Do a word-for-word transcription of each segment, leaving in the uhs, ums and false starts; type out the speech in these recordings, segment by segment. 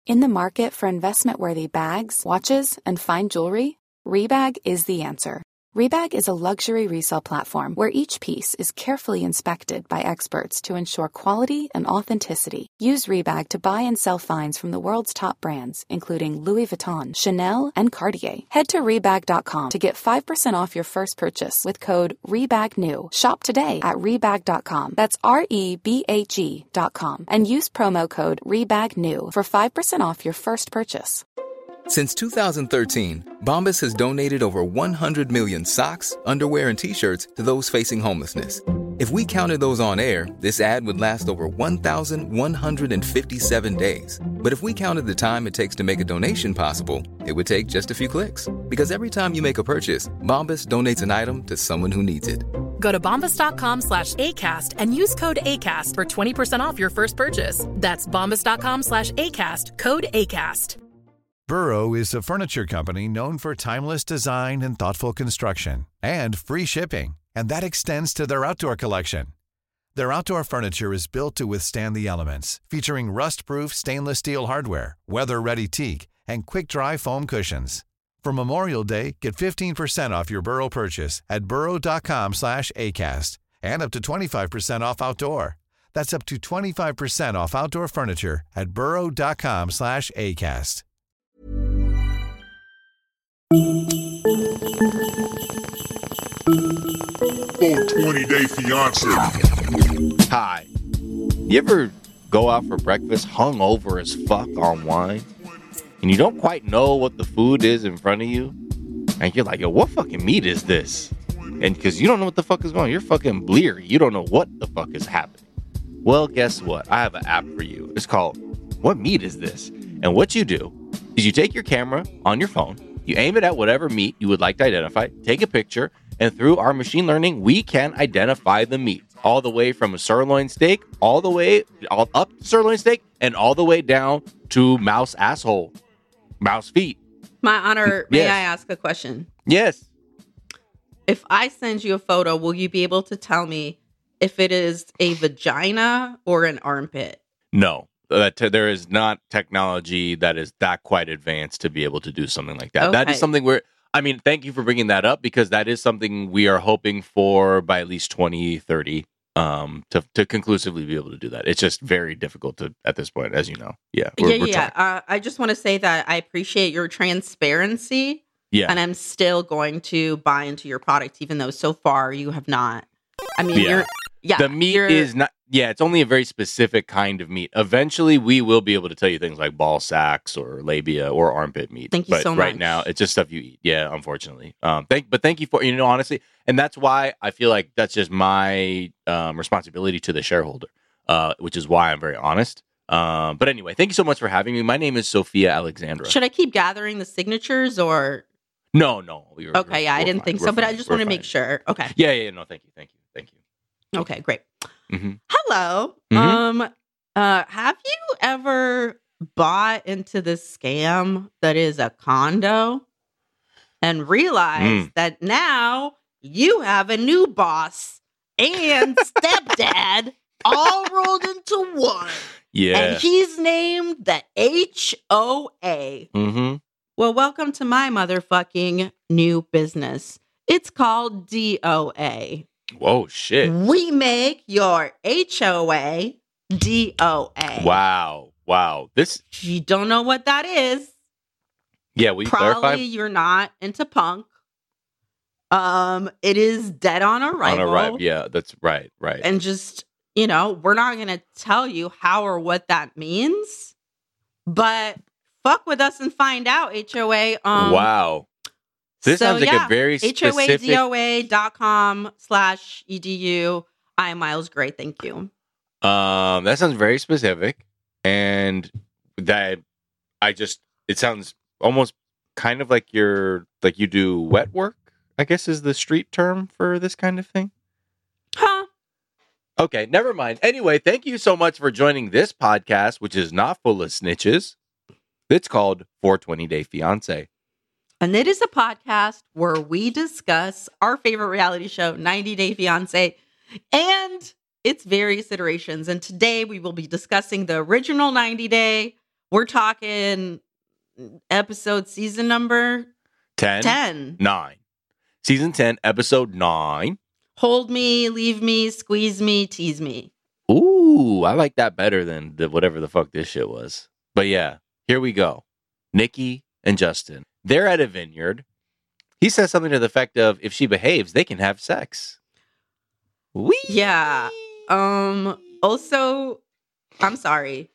In the market for investment-worthy bags, watches, and fine jewelry, Rebag is the answer. Rebag is a luxury resale platform where each piece is carefully inspected by experts to ensure quality and authenticity. Use Rebag to buy and sell finds from the world's top brands, including Louis Vuitton, Chanel, and Cartier. Head to Rebag dot com to get five percent off your first purchase with code REBAGNEW. Shop today at Rebag dot com. That's R E B A G dot com. And use promo code REBAGNEW for five percent off your first purchase. Since two thousand thirteen, Bombas has donated over one hundred million socks, underwear, and T-shirts to those facing homelessness. If we counted those on air, this ad would last over one thousand one hundred fifty-seven days. But if we counted the time it takes to make a donation possible, it would take just a few clicks. Because every time you make a purchase, Bombas donates an item to someone who needs it. Go to bombas dot com slash ACAST and use code ACAST for twenty percent off your first purchase. That's bombas dot com slash ACAST, code ACAST. Burrow is a furniture company known for timeless design and thoughtful construction, and free shipping, and that extends to their outdoor collection. Their outdoor furniture is built to withstand the elements, featuring rust-proof stainless steel hardware, weather-ready teak, and quick-dry foam cushions. For Memorial Day, get fifteen percent off your Burrow purchase at burrow dot com slash ACAST, and up to twenty-five percent off outdoor. That's up to twenty-five percent off outdoor furniture at burrow dot com slash ACAST. four twenty Day Fiance. Hi. You ever go out for breakfast hungover as fuck on wine, and you don't quite know what the food is in front of you, and you're like, yo, what fucking meat is this? And because you don't know what the fuck is going on, you're fucking bleary. You don't know what the fuck is happening. Well, guess what? I have an app for you. It's called What Meat Is This? And what you do is you take your camera on your phone, you aim it at whatever meat you would like to identify, take a picture, and through our machine learning, we can identify the meat all the way from a sirloin steak, all the way all up to sirloin steak, and all the way down to mouse asshole, mouse feet. My honor, may Yes. I ask a question? Yes. If I send you a photo, will you be able to tell me if it is a vagina or an armpit? No. That t- there is not technology that is that quite advanced to be able to do something like that. That Okay. is something where, I mean, thank you for bringing that up, because that is something we are hoping for by at least twenty thirty um, to, to conclusively be able to do that. It's just very difficult to at this point, as you know. Yeah. We're, yeah, we're yeah. trying. Uh, I just want to say that I appreciate your transparency, Yeah. and I'm still going to buy into your product, even though so far you have not. I mean, Yeah. you're, yeah. the meat you're- is not, yeah, it's only a very specific kind of meat. Eventually, we will be able to tell you things like ball sacks or labia or armpit meat. Thank you but so right much. now, it's just stuff you eat. Yeah, unfortunately. Um, thank, but thank you for, you know, honestly, and that's why I feel like that's just my um, responsibility to the shareholder, uh, which is why I'm very honest. Um, but anyway, thank you so much for having me. My name is Sophia Alexandra. Should I keep gathering the signatures or? No, no. You're, Okay, yeah, I we're didn't fine. think We're so, but I fine. just We're want to make fine. sure. Okay. Yeah, yeah, yeah, no, thank you, thank you, thank you. Okay, great. Mm-hmm. Hello. Mhm. Um, uh, have you ever bought into this scam that is a condo and realized Mm. that now you have a new boss and stepdad all rolled into one? Yeah. And he's named the H O A. Mm-hmm. Well, welcome to my motherfucking new business. It's called D O A. Whoa, shit. We make your H O A D O A. Wow. Wow. This, If you don't know what that is, yeah, will you probably clarify? you're not into punk. Um, it is dead on arrival. On arrival. Yeah, that's right, right. And just, you know, we're not going to tell you how or what that means, but fuck with us and find out, H O A. Um, wow. This so, sounds like yeah, a very H O A specific... D O A dot com slash E D U. I am Miles Gray. Thank you. Um, that sounds very specific. And that, I just, it sounds almost kind of like you're, like you do wet work, I guess is the street term for this kind of thing. Huh? Okay, never mind. Anyway, thank you so much for joining this podcast, which is not full of snitches. It's called four twenty Day Fiance. And it is a podcast where we discuss our favorite reality show, ninety Day Fiancé, and its various iterations. And today we will be discussing the original ninety Day, We're talking episode season number ten? ten. nine. Season ten, episode nine. Hold me, leave me, squeeze me, tease me. Ooh, I like that better than the, whatever the fuck this shit was. But yeah, here we go. Nikki and Justin. They're at a vineyard. He says something to the effect of, if she behaves, they can have sex. Wee! Yeah. Um. Also, I'm sorry.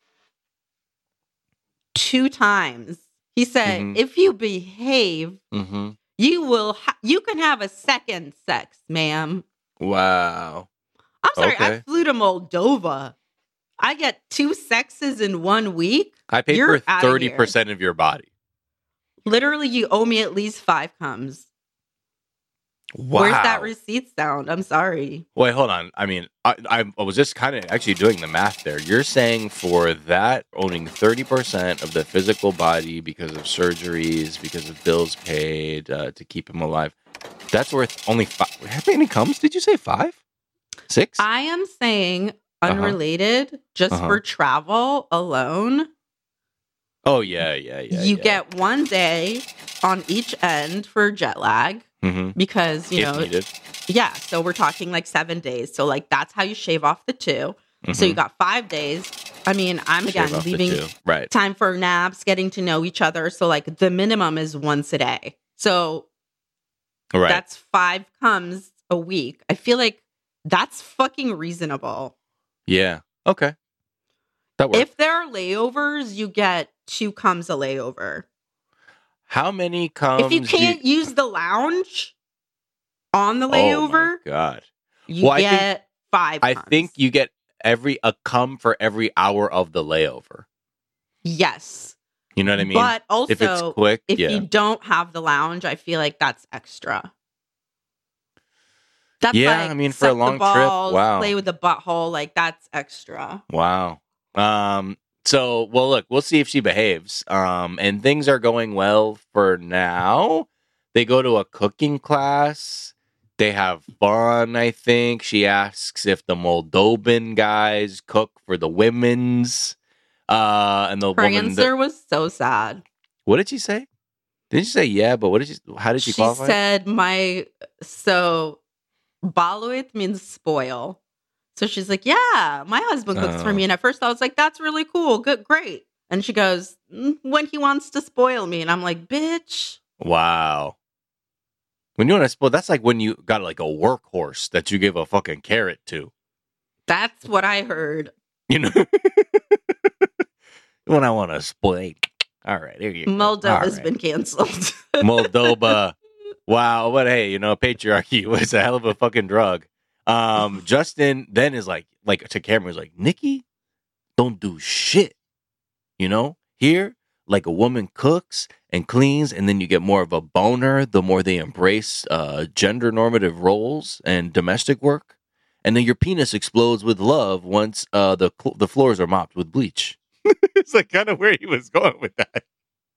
Two times he said, Mhm. if you behave, Mm-hmm. you will. Ha- you can have a second sex, ma'am. Wow. I'm sorry. I Okay. flew to Moldova. I get two sexes in one week. I paid You're for outta thirty percent of your body. Literally, you owe me at least five comes. Wow. Where's that receipt sound? I'm sorry. Wait, hold on. I mean, I, I, I was just kind of actually doing the math there. You're saying for that, owning thirty percent of the physical body because of surgeries, because of bills paid uh, to keep him alive, that's worth only five. How many comes? Did you say five? Six? I am saying unrelated, just Uh-huh. for travel alone. oh, yeah, yeah, yeah. you yeah. get one day on each end for jet lag Mm-hmm. because, you If know, needed. yeah. So we're talking like seven days. So, like, that's how you shave off the two. So, you Mhm. got five days. I mean, I'm Shave again off the leaving two. Right. time for naps, getting to know each other. So, like, the minimum is once a day. So, Right. that's five comes a week. I feel like that's fucking reasonable. yeah. Okay. That works. If there are layovers, you get two comes a layover. How many comes? if you do can't use the lounge on the Oh, layover, my God. you Well, I think- get five I comes. think you get every a cum for every hour of the layover. Yes. You know what I mean? But also, if it's quick, if yeah. you don't have the lounge, I feel like that's extra. That's Yeah, like I mean, for a suck the long trip, balls, wow. play with the butthole, like that's extra. Wow. Um. So, well, look, we'll see if she behaves. Um. And things are going well for now. They go to a cooking class. They have fun. I think she asks if the Moldovan guys cook for the women's. Uh. And the Her woman. answer that- was so sad. what did she say? Didn't she say yeah? But what did she? How did she, She qualify? said, "My so baluit means spoil." So she's like, "Yeah, my husband cooks for Oh. me." And at first, I was like, "That's really cool, good, great." And she goes, "Mm, "When he wants to spoil me," and I'm like, "Bitch." Wow. When you want to spoil, that's like when you got like a workhorse that you give a fucking carrot to. That's what I heard. You know, when I want to spoil. All right, here you go. Moldova's All right. been canceled. Moldova. Wow, but hey, you know, patriarchy was a hell of a fucking drug. Um, Justin then is like, like to Cameron was like, Nikki, don't do shit. You know, here, like a woman cooks and cleans, and then you get more of a boner the more they embrace uh, gender normative roles and domestic work, and then your penis explodes with love once uh, the cl- the floors are mopped with bleach. It's like kind of where he was going with that.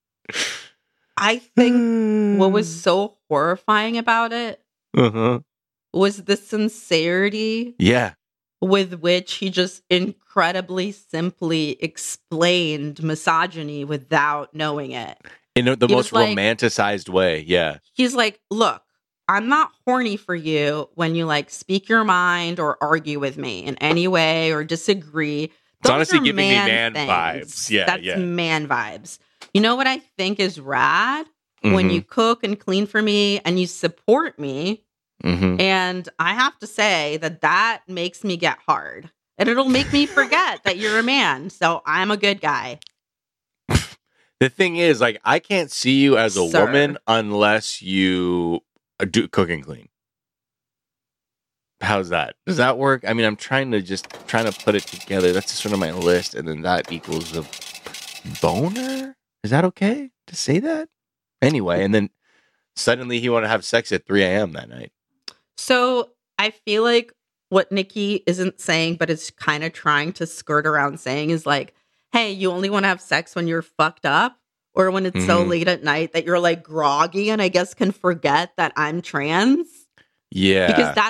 I think what was so horrifying about it uh-huh. was the sincerity Yeah. with which he just incredibly simply explained misogyny without knowing it. In the He most was like- romanticized way. Yeah. He's like, "Look, I'm not horny for you when you like speak your mind or argue with me in any way or disagree." It's Those honestly are giving me man man things. vibes. Yeah, That's yeah. man vibes. You know what I think is rad? When Mhm. you cook and clean for me and you support me. Mhm. And I have to say that that makes me get hard. And it'll make me forget that you're a man. So I'm a good guy. The thing is, like, I can't see you as a Sir. woman unless you uh, do cook and clean. How's that? Does that work? I mean, I'm trying to just trying to put it together. That's just sort of my list, and then that equals a boner. Is that okay to say that? Anyway, and then suddenly he want to have sex at three a.m. that night. So I feel like what Nikki isn't saying, but is kind of trying to skirt around saying is like, hey, you only want to have sex when you're fucked up or when it's so Mhm. late at night that you're like groggy and I guess can forget that I'm trans. Yeah. Because that's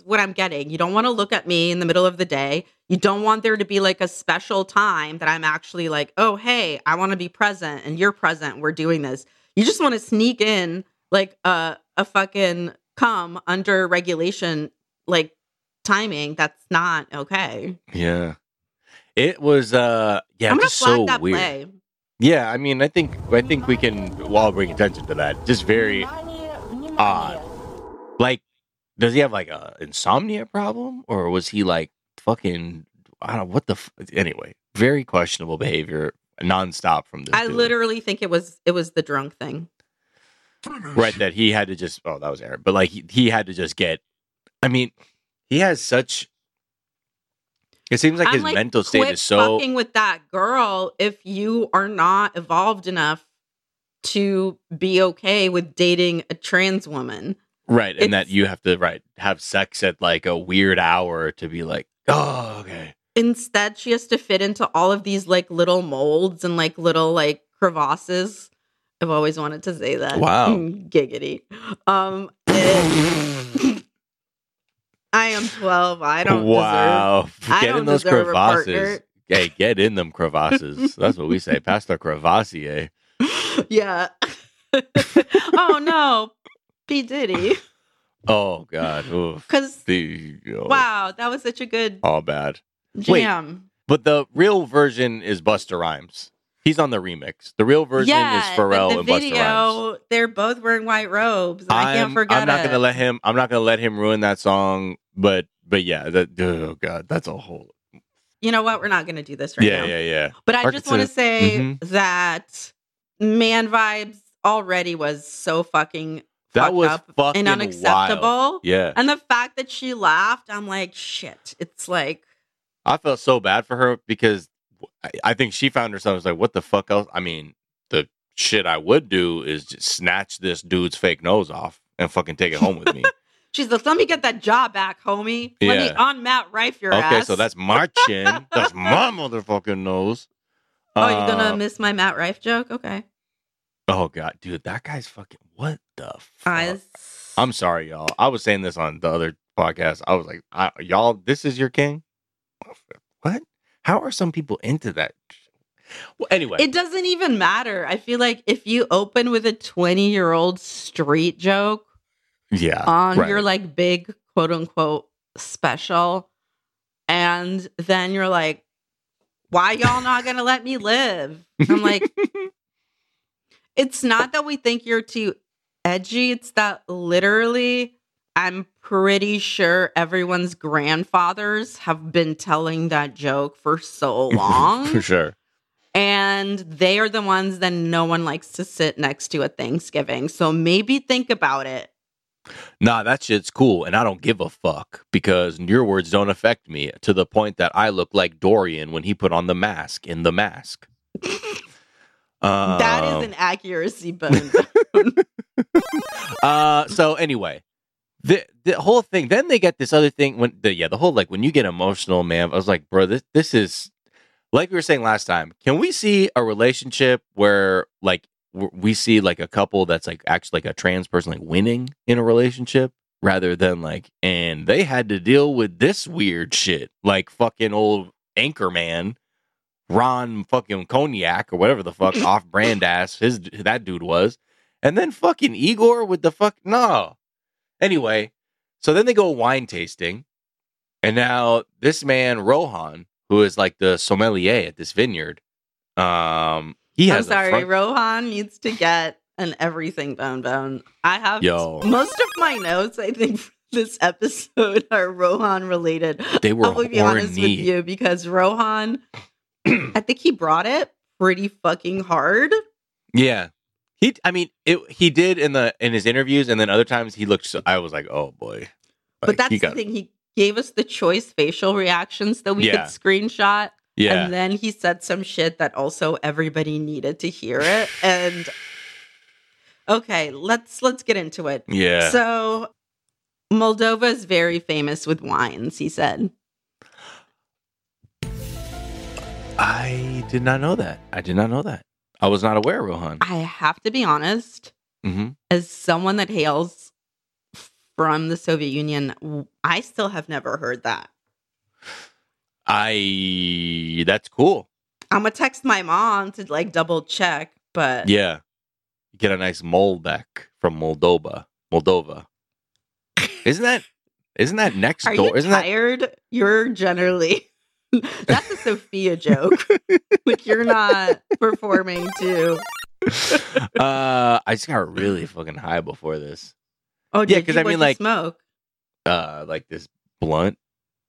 what I'm getting. You don't want to look at me in the middle of the day. You don't want there to be like a special time that I'm actually like, oh, hey, I want to be present and you're present. We're doing this. You just want to sneak in like a, a fucking come under regulation, like timing. That's not okay. Yeah. It was, uh, yeah, I'm gonna just flag so that weird. play. Yeah, I mean, I think I think we can all bring attention to that. Just very odd. Like, does he have like a insomnia problem, or was he like fucking? I don't know what the. F- anyway, very questionable behavior, nonstop from this. I dude. literally think it was it was the drunk thing. Right, that he had to just. Oh, that was Aaron, but like he, he had to just get. I mean, he has such. It seems like I'm his like, mental state quit is so. fucking with that girl if you are not evolved enough to be okay with dating a trans woman. Right, and It's- that you have to right have sex at like a weird hour to be like, oh, okay. Instead, she has to fit into all of these like little molds and like little like crevasses. I've always wanted to say that. Wow. Giggity. Um, it- I am twelve. I don't wow. deserve. I Get don't in those deserve a crevasses. partner. Hey, get in them crevasses. That's what we say. Past the crevassier. Yeah. Oh no, P Diddy. Oh God. Oof. Because The, oh, wow, that was such a good all bad. Wait. jam. But the real version is Busta Rhymes. He's on the remix. The real version Yeah, is Pharrell the and Busta Rhymes. video, they're both wearing white robes. And I can't I'm, forget I'm not it. gonna let him. I'm not gonna let him ruin that song. But but yeah. That, oh God. That's a whole. You know what? We're not going to do this right yeah now. yeah yeah. But I Mark just it want to to- say Mhm. that Man Vibes already was so fucking That fucked was up fucking and unacceptable. wild. Yeah. And the fact that she laughed, I'm like, shit. It's like, I felt so bad for her because I, I think she found herself was like, what the fuck else? I mean, the shit I would do is just snatch this dude's fake nose off and fucking take it home with me. she's like, let me get that jaw back, homie. Let me Yeah. on Matt Rife your Okay, ass. so that's my chin. That's my motherfucking nose. Oh, you're going Uh, to miss my Matt Rife joke? Okay. Oh god, dude, that guy's fucking what the fuck? I, I'm sorry, y'all. I was saying this on the other podcast. I was like, I, y'all, this is your king? What? How are some people into that? Well, anyway. It doesn't even matter. I feel like if you open with a twenty year old street joke yeah. on right. your like big quote unquote special, and then you're like, why y'all not gonna let me live? I'm like, it's not that we think you're too edgy, it's that literally I'm pretty sure everyone's grandfathers have been telling that joke for so long. For sure. And they are the ones that no one likes to sit next to at Thanksgiving. So maybe think about it. Nah, that shit's cool, and I don't give a fuck because your words don't affect me to the point that I look like Dorian when he put on the mask in The Mask. um, That is an accuracy bone. uh, so anyway, the the whole thing. Then they get this other thing when the yeah the whole like when you get emotional, man. I was like, bro, this this is like we were saying last time. Can we see a relationship where like w- we see like a couple that's like actually like a trans person like winning in a relationship rather than like and they had to deal with this weird shit like fucking old Anchorman, Ron fucking Cognac or whatever the fuck off brand ass his that dude was, and then fucking Igor with the fuck no. Anyway, so then they go wine tasting, and now this man Rohan, who is like the sommelier at this vineyard, um, he I'm has. a sorry, front- Rohan needs to get an everything bone bone. I have Yo. most of my notes, I think, for this episode are Rohan related. They were I will be honest with horny. you because Rohan, I think he brought it pretty fucking hard. Yeah, he. I mean, it. He did in the in his interviews, and then other times he looked. So, I was like, oh boy. But Like, that's he the got- thing. He gave us the choice facial reactions that we Yeah. could screenshot. Yeah, And then he said some shit that also everybody needed to hear it. And okay, let's let's get into it. yeah. So Moldova is very famous with wines, he said. I did not know that. I did not know that. I was not aware, Rohan. I have to be honest, Mm-hmm. as someone that hails from the Soviet Union. I still have never heard that. I that's cool. I'm gonna text my mom to like double check, but Yeah. Get a nice Moldek from Moldova. Moldova. Isn't that isn't that next are door? you Isn't tired? That... You're generally that's a Sophia joke. Like you're not performing too. uh I just got really fucking high before this. Oh, yeah, because I mean, like smoke. Uh, like this blunt.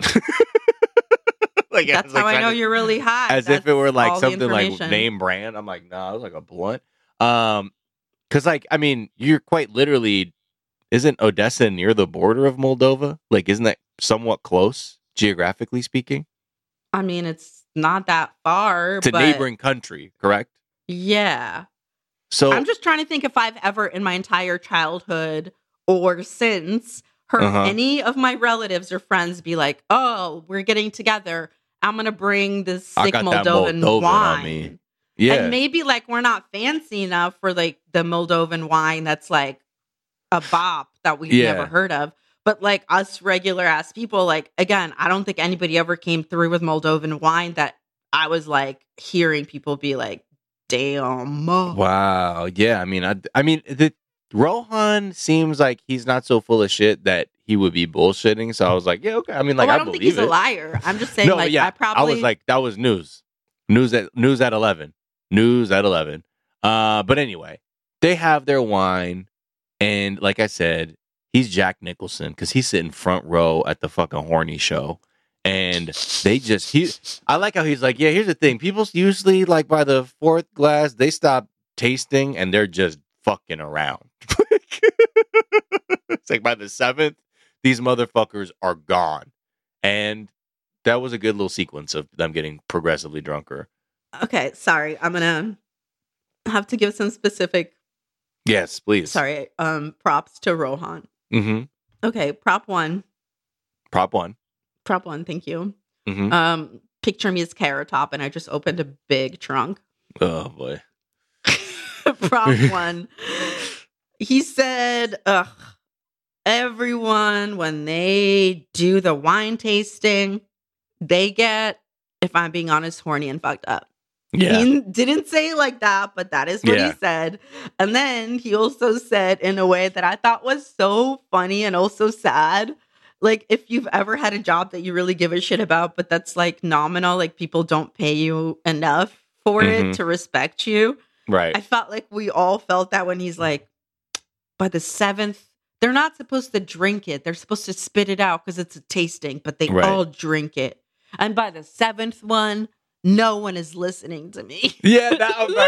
Like that's like how I know to, you're really high. As that's if it were like something like information. name brand. I'm like, no, nah, it was like a blunt. Um, because like I mean, you're quite literally. Isn't Odessa near the border of Moldova? Like, isn't that somewhat close geographically speaking? I mean, it's not that far. It's a but neighboring country, correct? Yeah. So I'm just trying to think if I've ever in my entire childhood or since heard uh-huh. any of my relatives or friends be like, "Oh, we're getting together. I'm gonna bring this sick Moldovan, Moldovan wine." On me. Yeah, and maybe like we're not fancy enough for like the Moldovan wine that's like a bop that we've yeah. never heard of. But like us regular ass people, like again, I don't think anybody ever came through with Moldovan wine that I was like hearing people be like, "Damn, wow, yeah." I mean, I, I mean, the Rohan seems like he's not so full of shit that he would be bullshitting. So I was like, yeah, okay. I mean, like, oh, I I don't believe think he's it. a liar. I'm just saying, no, like, yeah, I probably, I was like, that was news, news at news at eleven, news at eleven. Uh, but anyway, they have their wine, and like I said, he's Jack Nicholson because he's sitting front row at the fucking horny show. And they just, he, I like how he's like, yeah, here's the thing. People usually, like, by the fourth glass, they stop tasting and they're just fucking around. It's like by the seventh, these motherfuckers are gone. And that was a good little sequence of them getting progressively drunker. Okay, sorry. I'm going to have to give some specific. Yes, please. Sorry. Um, props to Rohan. Mm-hmm. Okay, prop one. Prop one. Prop one, thank you. Mm-hmm. Um, picture me as Carrot Top, and I just opened a big trunk. Oh, boy. Prop one. He said, ugh, everyone, when they do the wine tasting, they get, if I'm being honest, horny and fucked up. Yeah. He didn't say it like that, but that is what yeah. he said. And then he also said in a way that I thought was so funny and also sad. Like, if you've ever had a job that you really give a shit about, but that's like nominal, like people don't pay you enough for mm-hmm. it to respect you. Right. I felt like we all felt that when he's like, by the seventh, they're not supposed to drink it. They're supposed to spit it out because it's a tasting, but they right. all drink it. And by the seventh one, no one is listening to me. Yeah, that was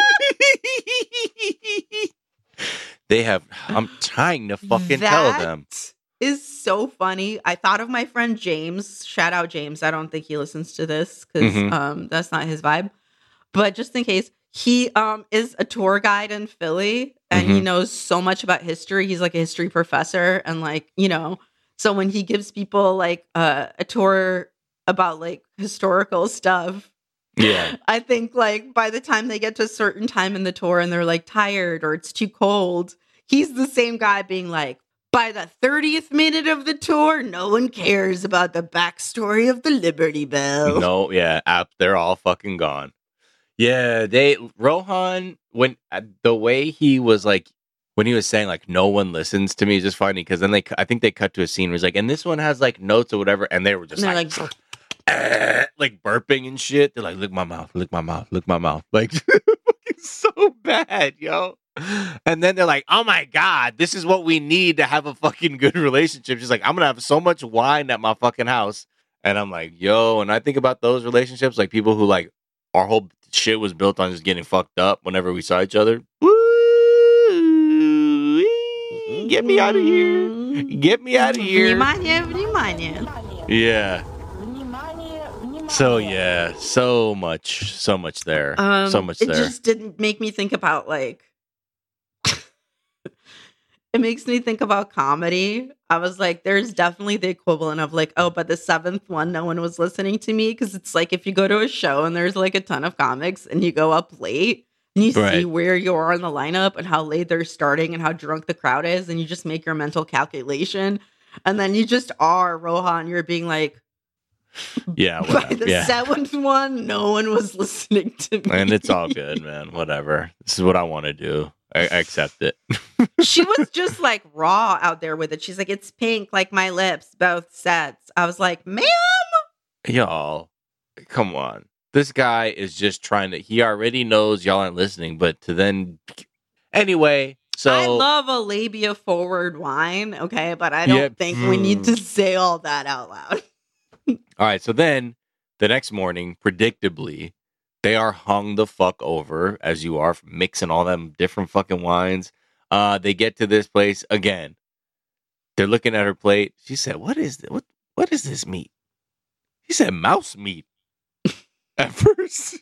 right. They have, I'm trying to fucking that tell them. Is so funny. I thought of my friend James. Shout out James. I don't think he listens to this because mm-hmm. um, that's not his vibe. But just in case, he um, is a tour guide in Philly and mm-hmm. he knows so much about history. He's like a history professor. And like, you know, so when he gives people like uh, a tour about like historical stuff, yeah, I think like by the time they get to a certain time in the tour and they're like tired or it's too cold, he's the same guy being like, by the thirtieth minute of the tour, no one cares about the backstory of the Liberty Bell. No, yeah, app, they're all fucking gone. Yeah, they Rohan when uh, the way he was like when he was saying like no one listens to me is just funny because then they I think they cut to a scene where he's like, and this one has like notes or whatever, and they were just like like, eh, like burping and shit. They're like, lick my mouth, lick my mouth, lick my mouth, like it's so bad, yo. And then they're like, oh my God, this is what we need to have a fucking good relationship. She's like, I'm going to have so much wine at my fucking house. And I'm like, yo, and I think about those relationships, like people who like, our whole shit was built on just getting fucked up whenever we saw each other. Woo! Get me out of here. Get me out of here. Yeah. So yeah, so much, so much there. Um, so much it there. It just didn't make me think about like, it makes me think about comedy. I was like, there's definitely the equivalent of like, oh, but the seventh one, no one was listening to me. Cause it's like, if you go to a show and there's like a ton of comics and you go up late, And you Right. see where you are in the lineup and how late they're starting and how drunk the crowd is, and you just make your mental calculation. And then you just are Rohan. You're being like, Yeah, by whatever. the Yeah. seventh one, no one was listening to me. And it's all good, man. Whatever. This is what I want to do. I, I accept it. She was just like raw out there with it. She's like, it's pink like my lips, both sets. I was like, ma'am. Y'all, come on. This guy is just trying to, he already knows y'all aren't listening, but to then, anyway, so. I love a labia forward wine, okay, but I don't Yeah, think we need mm. to say all that out loud. All right, so then the next morning, predictably, they are hung the fuck over as you are mixing all them different fucking wines. Uh, they get to this place again. They're looking at her plate. She said, "What is this? What what is this meat?" He said, "Mouse meat." At first,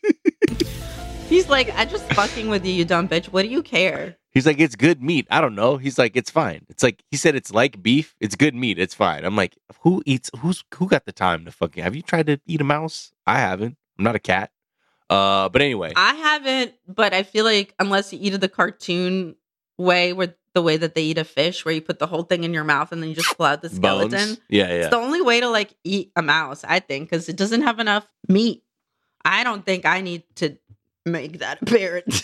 He's like, I just fucking with you, you dumb bitch. What do you care? he's like, "It's good meat." I don't know. He's like, "It's fine." It's like he said, "It's like beef. It's good meat. It's fine." I'm like, "Who eats? Who's who got the time to fucking? Have you tried to eat a mouse? I haven't. I'm not a cat." Uh, but anyway, I haven't, but I feel like unless you eat it the cartoon way, where the way that they eat a fish, where you put the whole thing in your mouth and then you just pull out the skeleton. bones. Yeah, It's yeah. the only way to like eat a mouse, I think, because it doesn't have enough meat. I don't think I need to make that apparent.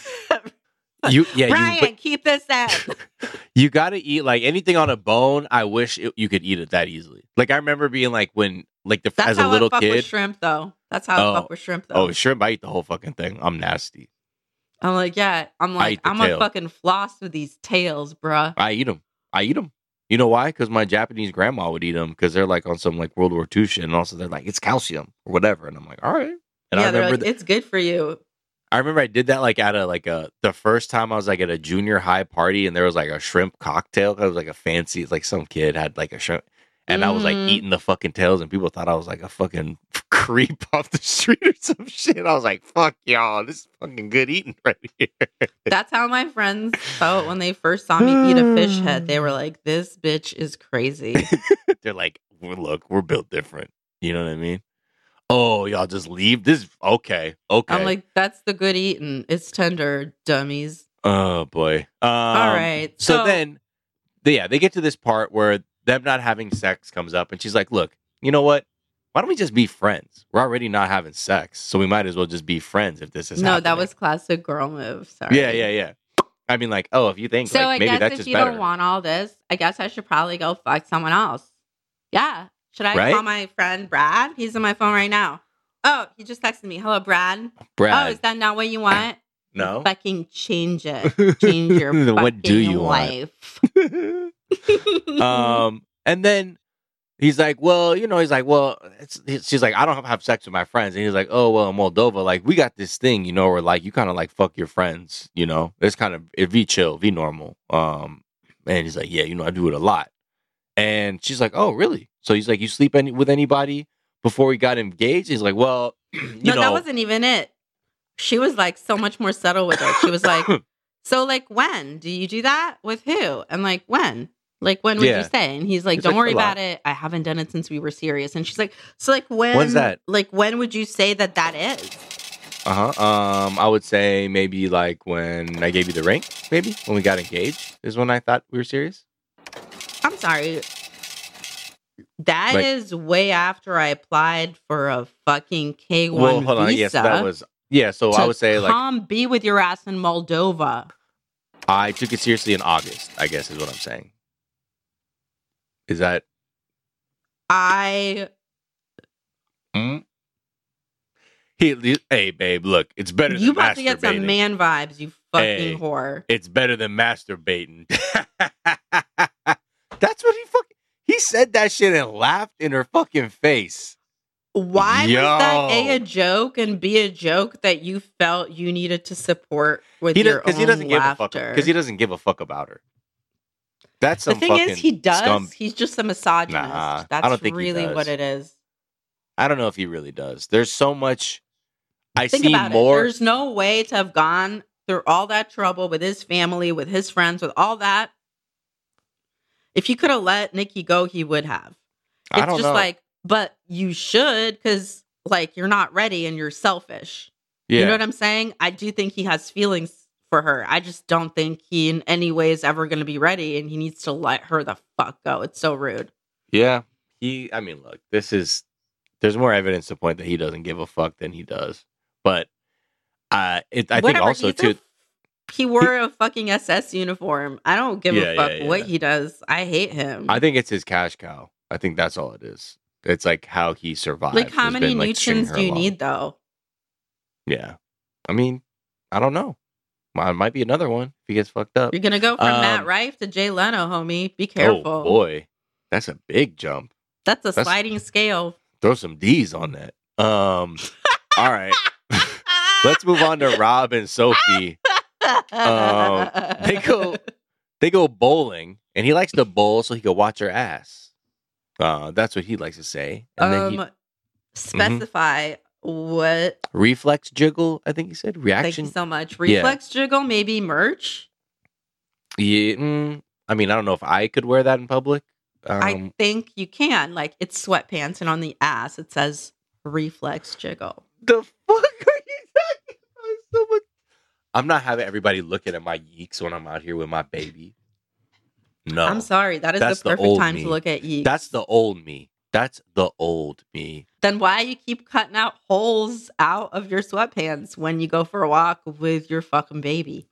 You yeah. Brian, you, but keep this out. you got to eat like anything on a bone. I wish it, you could eat it that easily. Like I remember being like when like the That's as a how little I fuck kid. with shrimp, though. That's how Oh. I fuck with shrimp, though. Oh, shrimp! I eat the whole fucking thing. I'm nasty. I'm like, yeah. I'm I like, eat the I'm gonna tail. fucking floss with these tails, bruh. I eat them. I eat them. You know why? Because my Japanese grandma would eat them because they're like on some like World War Two shit, and also they're like it's calcium or whatever. And I'm like, all right. And yeah, I they're remember, like, th- it's good for you. I remember I did that like at a like a the first time I was like at a junior high party, and there was like a shrimp cocktail. It was like a fancy. It's like some kid had like a shrimp. And I was like Mhm. eating the fucking tails, and people thought I was like a fucking creep off the street or some shit. I was like, fuck y'all, this is fucking good eating right here. That's how my friends felt when they first saw me eat a fish head. They were like, this bitch is crazy. They're like, well, look, we're built different. You know what I mean? Oh, y'all just leave this? Okay, okay. I'm like, that's the good eating. It's tender, dummies. oh boy. Um, All right. So, So, then, they- yeah, they get to this part where them not having sex comes up, and she's like, look, you know what? Why don't we just be friends? We're already not having sex, so we might as well just be friends if this is no, happening. that was classic girl move. Sorry. Yeah, yeah, yeah. I mean, like, oh, if you think, So like, I maybe guess that's if just you better. don't want all this, I guess I should probably go fuck someone else. Yeah. Should I Right? call my friend Brad? He's on my phone right now. Oh, he just texted me. Hello, Brad. Brad, Oh, is that not what you want? no? Fucking change it. Change your Then fucking what do you want? life. um, and then he's like, well, you know, he's like, well, it's, she's like, I don't have, have sex with my friends. And he's like, oh, well, in Moldova, like, we got this thing, you know, where like you kind of like fuck your friends, you know, it's kind of, it be chill, be normal. Um, and he's like, yeah, you know, I do it a lot. And she's like, oh, really? So he's like, you sleep any, with anybody before we got engaged? He's like, well, you no, know, that wasn't even it. She was like so much more subtle with it. She was like, so like when do you do that with who? And like when? Like when would Yeah. you say? And he's like, It's don't like worry a lot. about it. I haven't done it since we were serious. And she's like, so like when? When's that? Like when would you say that that is? uh-huh. Um, I would say maybe like when I gave you the ring, maybe when we got engaged is when I thought we were serious. I'm sorry. That Like- is way after I applied for a fucking K one Well, hold on. visa. Yes, that was yeah. So I to would say like come be with your ass in Moldova. I took it seriously in August. I guess is what I'm saying. Is that? I Hmm? He, hey, babe, look, it's better you than about to get some masturbating. man vibes, you fucking Hey. whore. It's better than masturbating. That's what he fucking. He said that shit and laughed in her fucking face. Why was that Yo. A, a joke, and B, a joke that you felt you needed to support with He your because own he doesn't give a fuck laughter? because he doesn't give a fuck about her. That's the some thing fucking is, he does. scum. He's just a misogynist. Nah, That's I don't think he really does. what it is. I don't know if he really does. There's so much. I Think see about more. it. There's no way to have gone through all that trouble with his family, with his friends, with all that. If he could have let Nikki go, he would have. It's I don't just know. like, but you should, because like you're not ready and you're selfish. yeah. You know what I'm saying? I do think he has feelings for her. I just don't think he in any way is ever going to be ready, and he needs to let her the fuck go. It's so rude. Yeah. He, I mean, look, this is, there's more evidence to point that he doesn't give a fuck than he does. But uh, it, I Whatever, think also, he's too. A, he wore a fucking S S uniform. I don't give Yeah, a fuck yeah, yeah. what he does. I hate him. I think it's his cash cow. I think that's all it is. It's like how he survived. Like, how has many been, like, stringing nutrients her do you along. need, though? Yeah. I mean, I don't know. It might be another one if he gets fucked up. You're going to go from Um, Matt Rife to Jay Leno, homie. Be careful. Oh, boy. That's a big jump. That's a That's- sliding scale. Throw some D's on that. Um, all right. Let's move on to Rob and Sophie. Um, they go they go bowling, and he likes to bowl so he can watch her ass. Uh, that's what he likes to say. And then Um, he, specify what. reflex jiggle, I think he said. Thank Reaction. you so much. Yeah. Reflex jiggle, maybe merch. Yeah, mm, I mean, I don't know if I could wear that in public. Um, I think you can. Like, it's sweatpants, and on the ass it says reflex jiggle. the fuck are you talking about? So much. I'm not having everybody looking at my yeeks when I'm out here with my baby. No. I'm sorry. That is That's the the perfect old time me. to look at you. That's the old me. That's the old me. Then why you keep cutting out holes out of your sweatpants when you go for a walk with your fucking baby?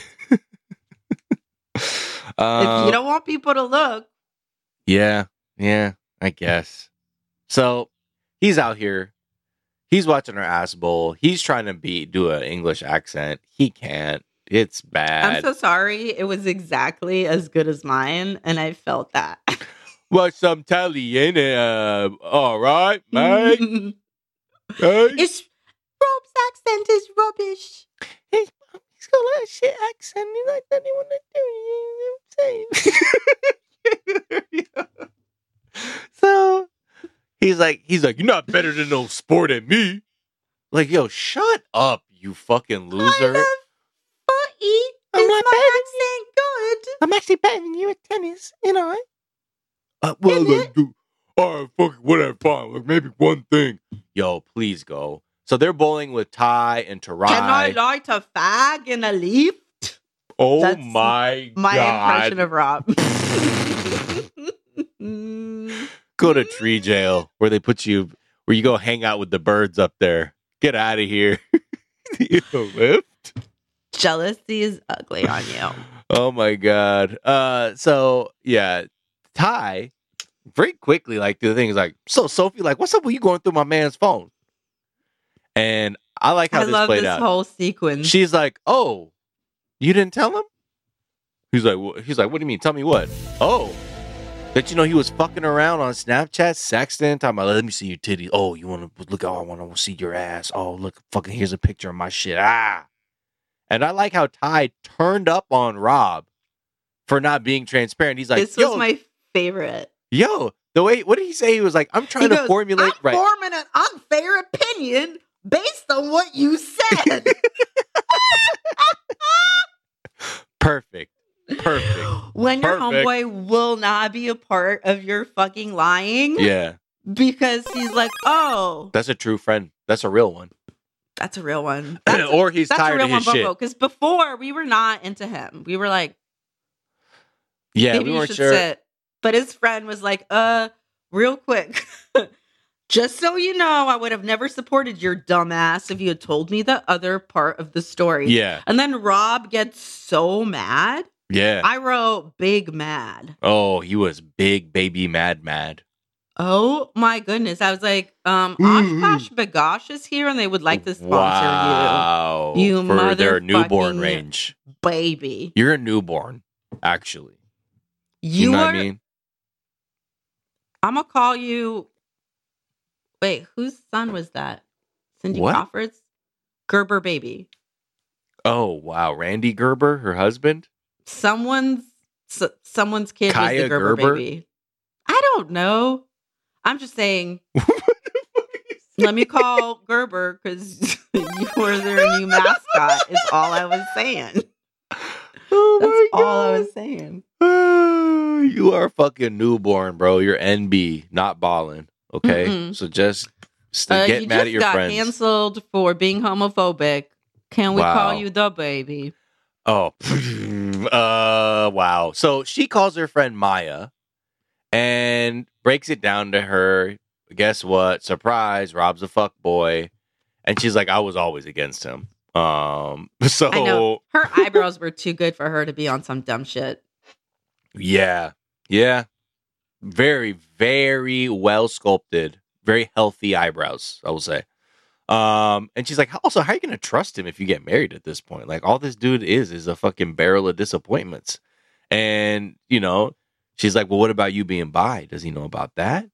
Um, If you don't want people to look, Yeah, yeah, I guess. So he's out here. He's watching her ass bowl. He's trying to be do an English accent. He can't. It's bad. I'm so sorry. It was exactly as good as mine, and I felt that. What's some Italian? Uh, all right, mate. Hey. It's Rob's accent is rubbish. He's, he's got a shit accent. He like that. He want to do it. So he's like, he's like, you're not better than no sport than me. Like, yo, shut up, you fucking loser. I love footy. I'm Is not my better than accent good? I'm actually better than you at tennis, you know. Uh, well, Is like, dude, all right, fuck, whatever, fine. Like, maybe one thing. Yo, please go. So they're bowling with Ty and Tarai. Can I light a fag in a lift? oh That's my, My God. impression of Rob. Go to tree jail where they put you, where you go hang out with the birds up there. Get out of here. You lift? Jealousy is ugly on you. Oh my God. Uh, so yeah, Ty very quickly, like the thing is like, so Sophie, like, what's up with you going through my man's phone? And I like how I this love played this out. whole sequence. She's like, oh, you didn't tell him? He's like, wh- he's like, what do you mean? Tell me what? Oh, that you know he was fucking around on Snapchat, sexting, talking about, let me see your titties. Oh, you want to look? Oh, I want to see your ass. Oh, look, fucking here's a picture of my shit. Ah. And I like how Ty turned up on Rob for not being transparent. He's like, this was yo, my favorite. yo, the way, what did he say? He was like, I'm trying He to goes, formulate, I'm right? forming an unfair opinion based on what you said. Perfect. Perfect. When your Perfect. homeboy will not be a part of your fucking lying Yeah. because he's like, oh, That's a true friend. That's a real one. that's a real one. That's or he's that's a tired real of one, his shit. Because before we were not into him. We were like, Yeah, maybe we you weren't should sure. sit. But his friend was like, uh, real quick. Just so you know, I would have never supported your dumb ass if you had told me the other part of the story. Yeah, And then Rob gets so mad. yeah. I wrote big mad. Oh, he was big baby mad mad. Oh my goodness. I was like, um, Oshkosh Bagosh is here and they would like to sponsor Wow. You For their newborn motherfucking range. you. Baby. You're a newborn, actually. You, You know are, what I mean? I'm going to call you. Wait, whose son was that? Cindy What? Crawford's? Gerber baby. Oh, wow. Randy Gerber, her husband? Someone's s- someone's kid was Kaya the Gerber, Gerber? baby. I don't know. I'm just saying. Let me call Gerber because you were their new mascot. Is all I was saying. Oh, That's my all I God. was saying. Ah, you are fucking newborn, bro. You're N B, not ballin'. Okay? Mm-mm. So just st- Uh, get you mad just at your got friends. canceled for being homophobic. Can we Wow. call you the baby? Oh, uh, wow. So she calls her friend Maya and breaks it down to her. Guess what? Surprise, Rob's a fuck boy. And she's like, I was always against him. Um, so I know her eyebrows were too good for her to be on some dumb shit. Yeah. Yeah. Very, very well sculpted, very healthy eyebrows, I will say. Um, and she's like, also, how are you going to trust him if you get married at this point? Like, all this dude is is a fucking barrel of disappointments. And, you know, she's like, well, what about you being bi? Does he know about that?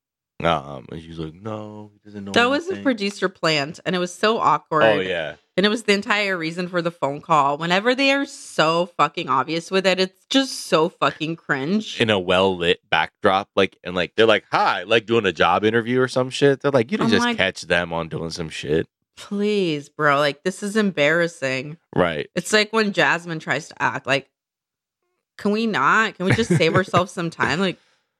Um, and she's like, no, he doesn't know That anything. was a producer plant, and it was so awkward. Oh, yeah. And it was the entire reason for the phone call. Whenever they are so fucking obvious with it, it's just so fucking cringe. In a well-lit backdrop, like, and like, they're like, hi, like doing a job interview or some shit. They're like, you didn't I'm just like, catch them on doing some shit. Please, bro. Like, this is embarrassing. Right. It's like when Jasmine tries to act like, can we not? Can we just save ourselves some time? Like,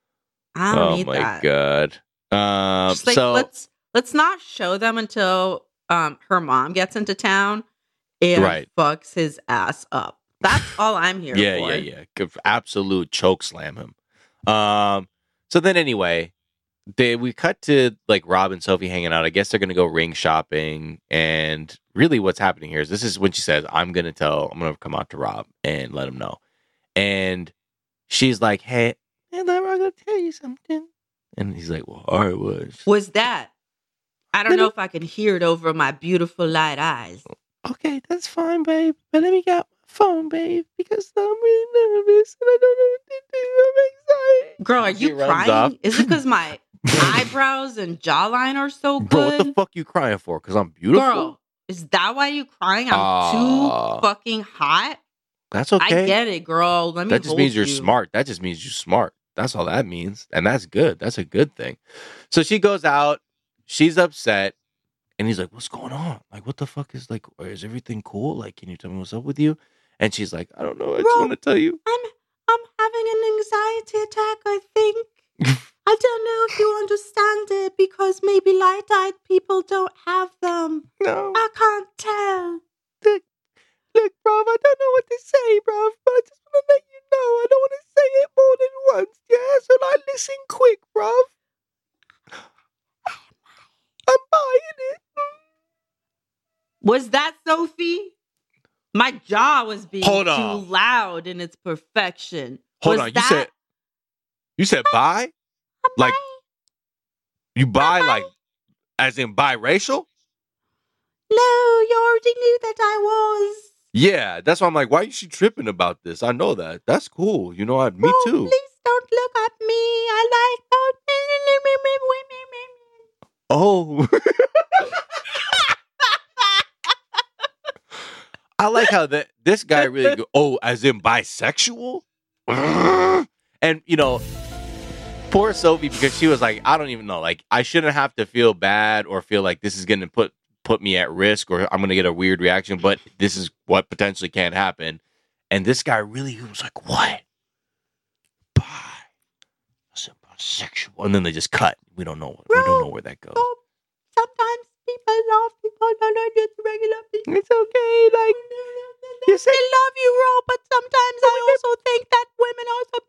I don't oh need my that. God. Um, Just like, so let's let's not show them until um her mom gets into town and Right. fucks his ass up. That's all I'm here yeah, for. yeah, yeah. Could absolute choke slam him. Um, so then anyway, they we cut to like Rob and Sophie hanging out. I guess they're gonna go ring shopping. And really what's happening here is this is when she says, I'm gonna tell, I'm gonna come out to Rob and let him know. And she's like, hey, and I'm gonna tell you something. And he's like, well, all right, what? Was that? I don't know if I can hear it over my beautiful light eyes. Okay, that's fine, babe. But let me get my phone, babe, because I'm really nervous and I don't know what to do. I'm excited. Girl, are She you runs crying? off. Is it because my eyebrows and jawline are so good? Bro, what the fuck you crying for? Because I'm beautiful? Girl, is that why you crying? I'm Ah. too fucking hot. That's okay. I get it, girl. Let me That just hold means you're you. smart. That just means you're smart. That's all that means. And that's good. That's a good thing. So she goes out. She's upset. And he's like, what's going on? Like, what the fuck is like, is everything cool? Like, can you tell me what's up with you? And she's like, I don't know. I just Rob, want to tell you. I'm I'm having an anxiety attack, I think. I don't know if you understand it because maybe light-eyed people don't have them. No. I can't tell. Look, look, bruv, I don't know what to say, bruv, but I just want to let you know I don't want to say it more than once, yeah? So, like, listen quick, bruv. I'm buying it. Was that Sophie? My jaw was being Hold too on. loud in its perfection. Hold was on, you that- said, you said bi? I'm Like, bi. you bi, bi. like, as in biracial? No, you already knew that I was. Yeah, that's why I'm like, why is she tripping about this? I know that. That's cool. You know, I, me Oh, too. Please don't look at me. I like Oh. I like how that this guy really go, oh, as in bisexual? And, you know, poor Sophie, because she was like, I don't even know. Like, I shouldn't have to feel bad or feel like this is going to put put me at risk or I'm going to get a weird reaction, but this is what potentially can happen. And this guy really was like, what? Bi. I said bisexual. And then they just cut. We don't know. We don't know where that goes. Oh, sometimes people love people that are just regular people. It's okay. Like, you said, I love you, Ro, but sometimes I also think that women are so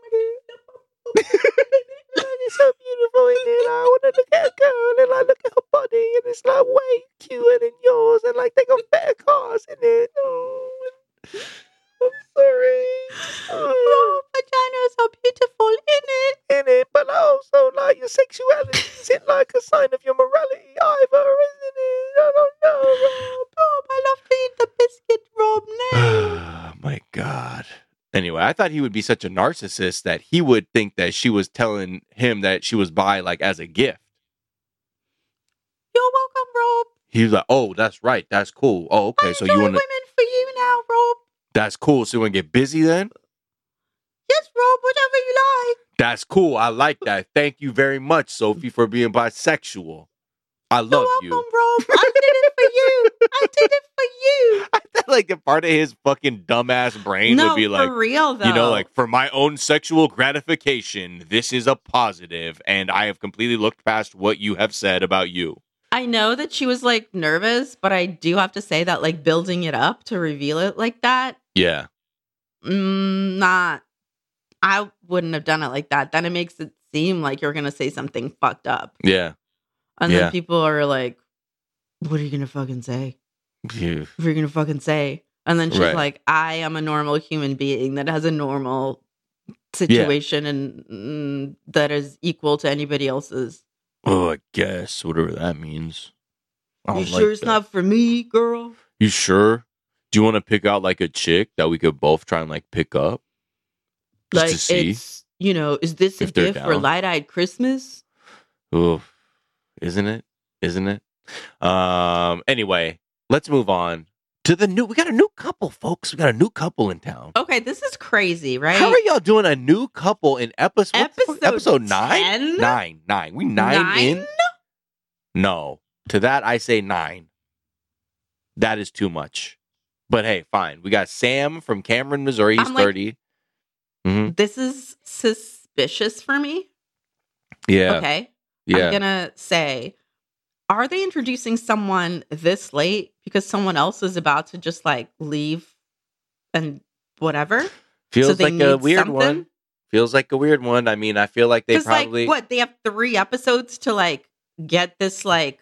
it's so beautiful, isn't it? I want to look at a girl and I look at her body and it's like way cuter than yours and like they got better cars in it. Oh, I'm sorry. Oh, vaginas are beautiful, in it. in it, but also like your sexuality isn't like a sign of your morality either, isn't it? I don't know, Rob. Rob, I love to eat the biscuit, Rob. No. Oh my God. Anyway, I thought he would be such a narcissist that he would think that she was telling him that she was bi like as a gift. You're welcome, Rob. He was like, oh, that's right. That's cool. Oh, okay. I So enjoy you want to, women for you now, Rob. that's cool. So you want to get busy then? Yes, Rob, whatever you like. That's cool. I like that. Thank you very much, Sophie, for being bisexual. I love You're you. welcome, Rob. I did it for you. I did it for you. I felt like the part of his fucking dumbass brain no, would be like, for real, though. you know, like for my own sexual gratification, this is a positive, and I have completely looked past what you have said about you. I know that she was like nervous, but I do have to say that like building it up to reveal it like that, Yeah. mm, not. I wouldn't have done it like that. Then it makes it seem like you're gonna say something fucked up, Yeah. and Yeah. then people are like, "What are you gonna fucking say? Yeah. What are you gonna fucking say?" And then she's Right. like, "I am a normal human being that has a normal situation and mm, that is equal to anybody else's." Oh, I guess whatever that means. I You don't sure like it's that. not for me, girl? You sure? Do you want to pick out like a chick that we could both try and like pick up? Just Like to see it's, you know, is this a if they're gift for down. light-eyed Christmas? Ooh, isn't it? Isn't it? Um. Anyway, let's move on to the new. We got a new couple, folks. We got a new couple in town. Okay, this is crazy, right? How are y'all doing? A new couple in episode what the fuck? Episode episode nine, ten? nine, nine. We nine, Nine? in. No, to that I say nine. That is too much. But hey, fine. We got Sam from Cameron, Missouri. He's I'm like- thirty. hmm This is suspicious for me. Yeah, Okay. yeah. I'm gonna say, are they introducing someone this late because someone else is about to just like leave and whatever? Feels they like a need weird something? one. Feels like a weird one. I mean, I feel like they Because probably like what they have three episodes to like get this like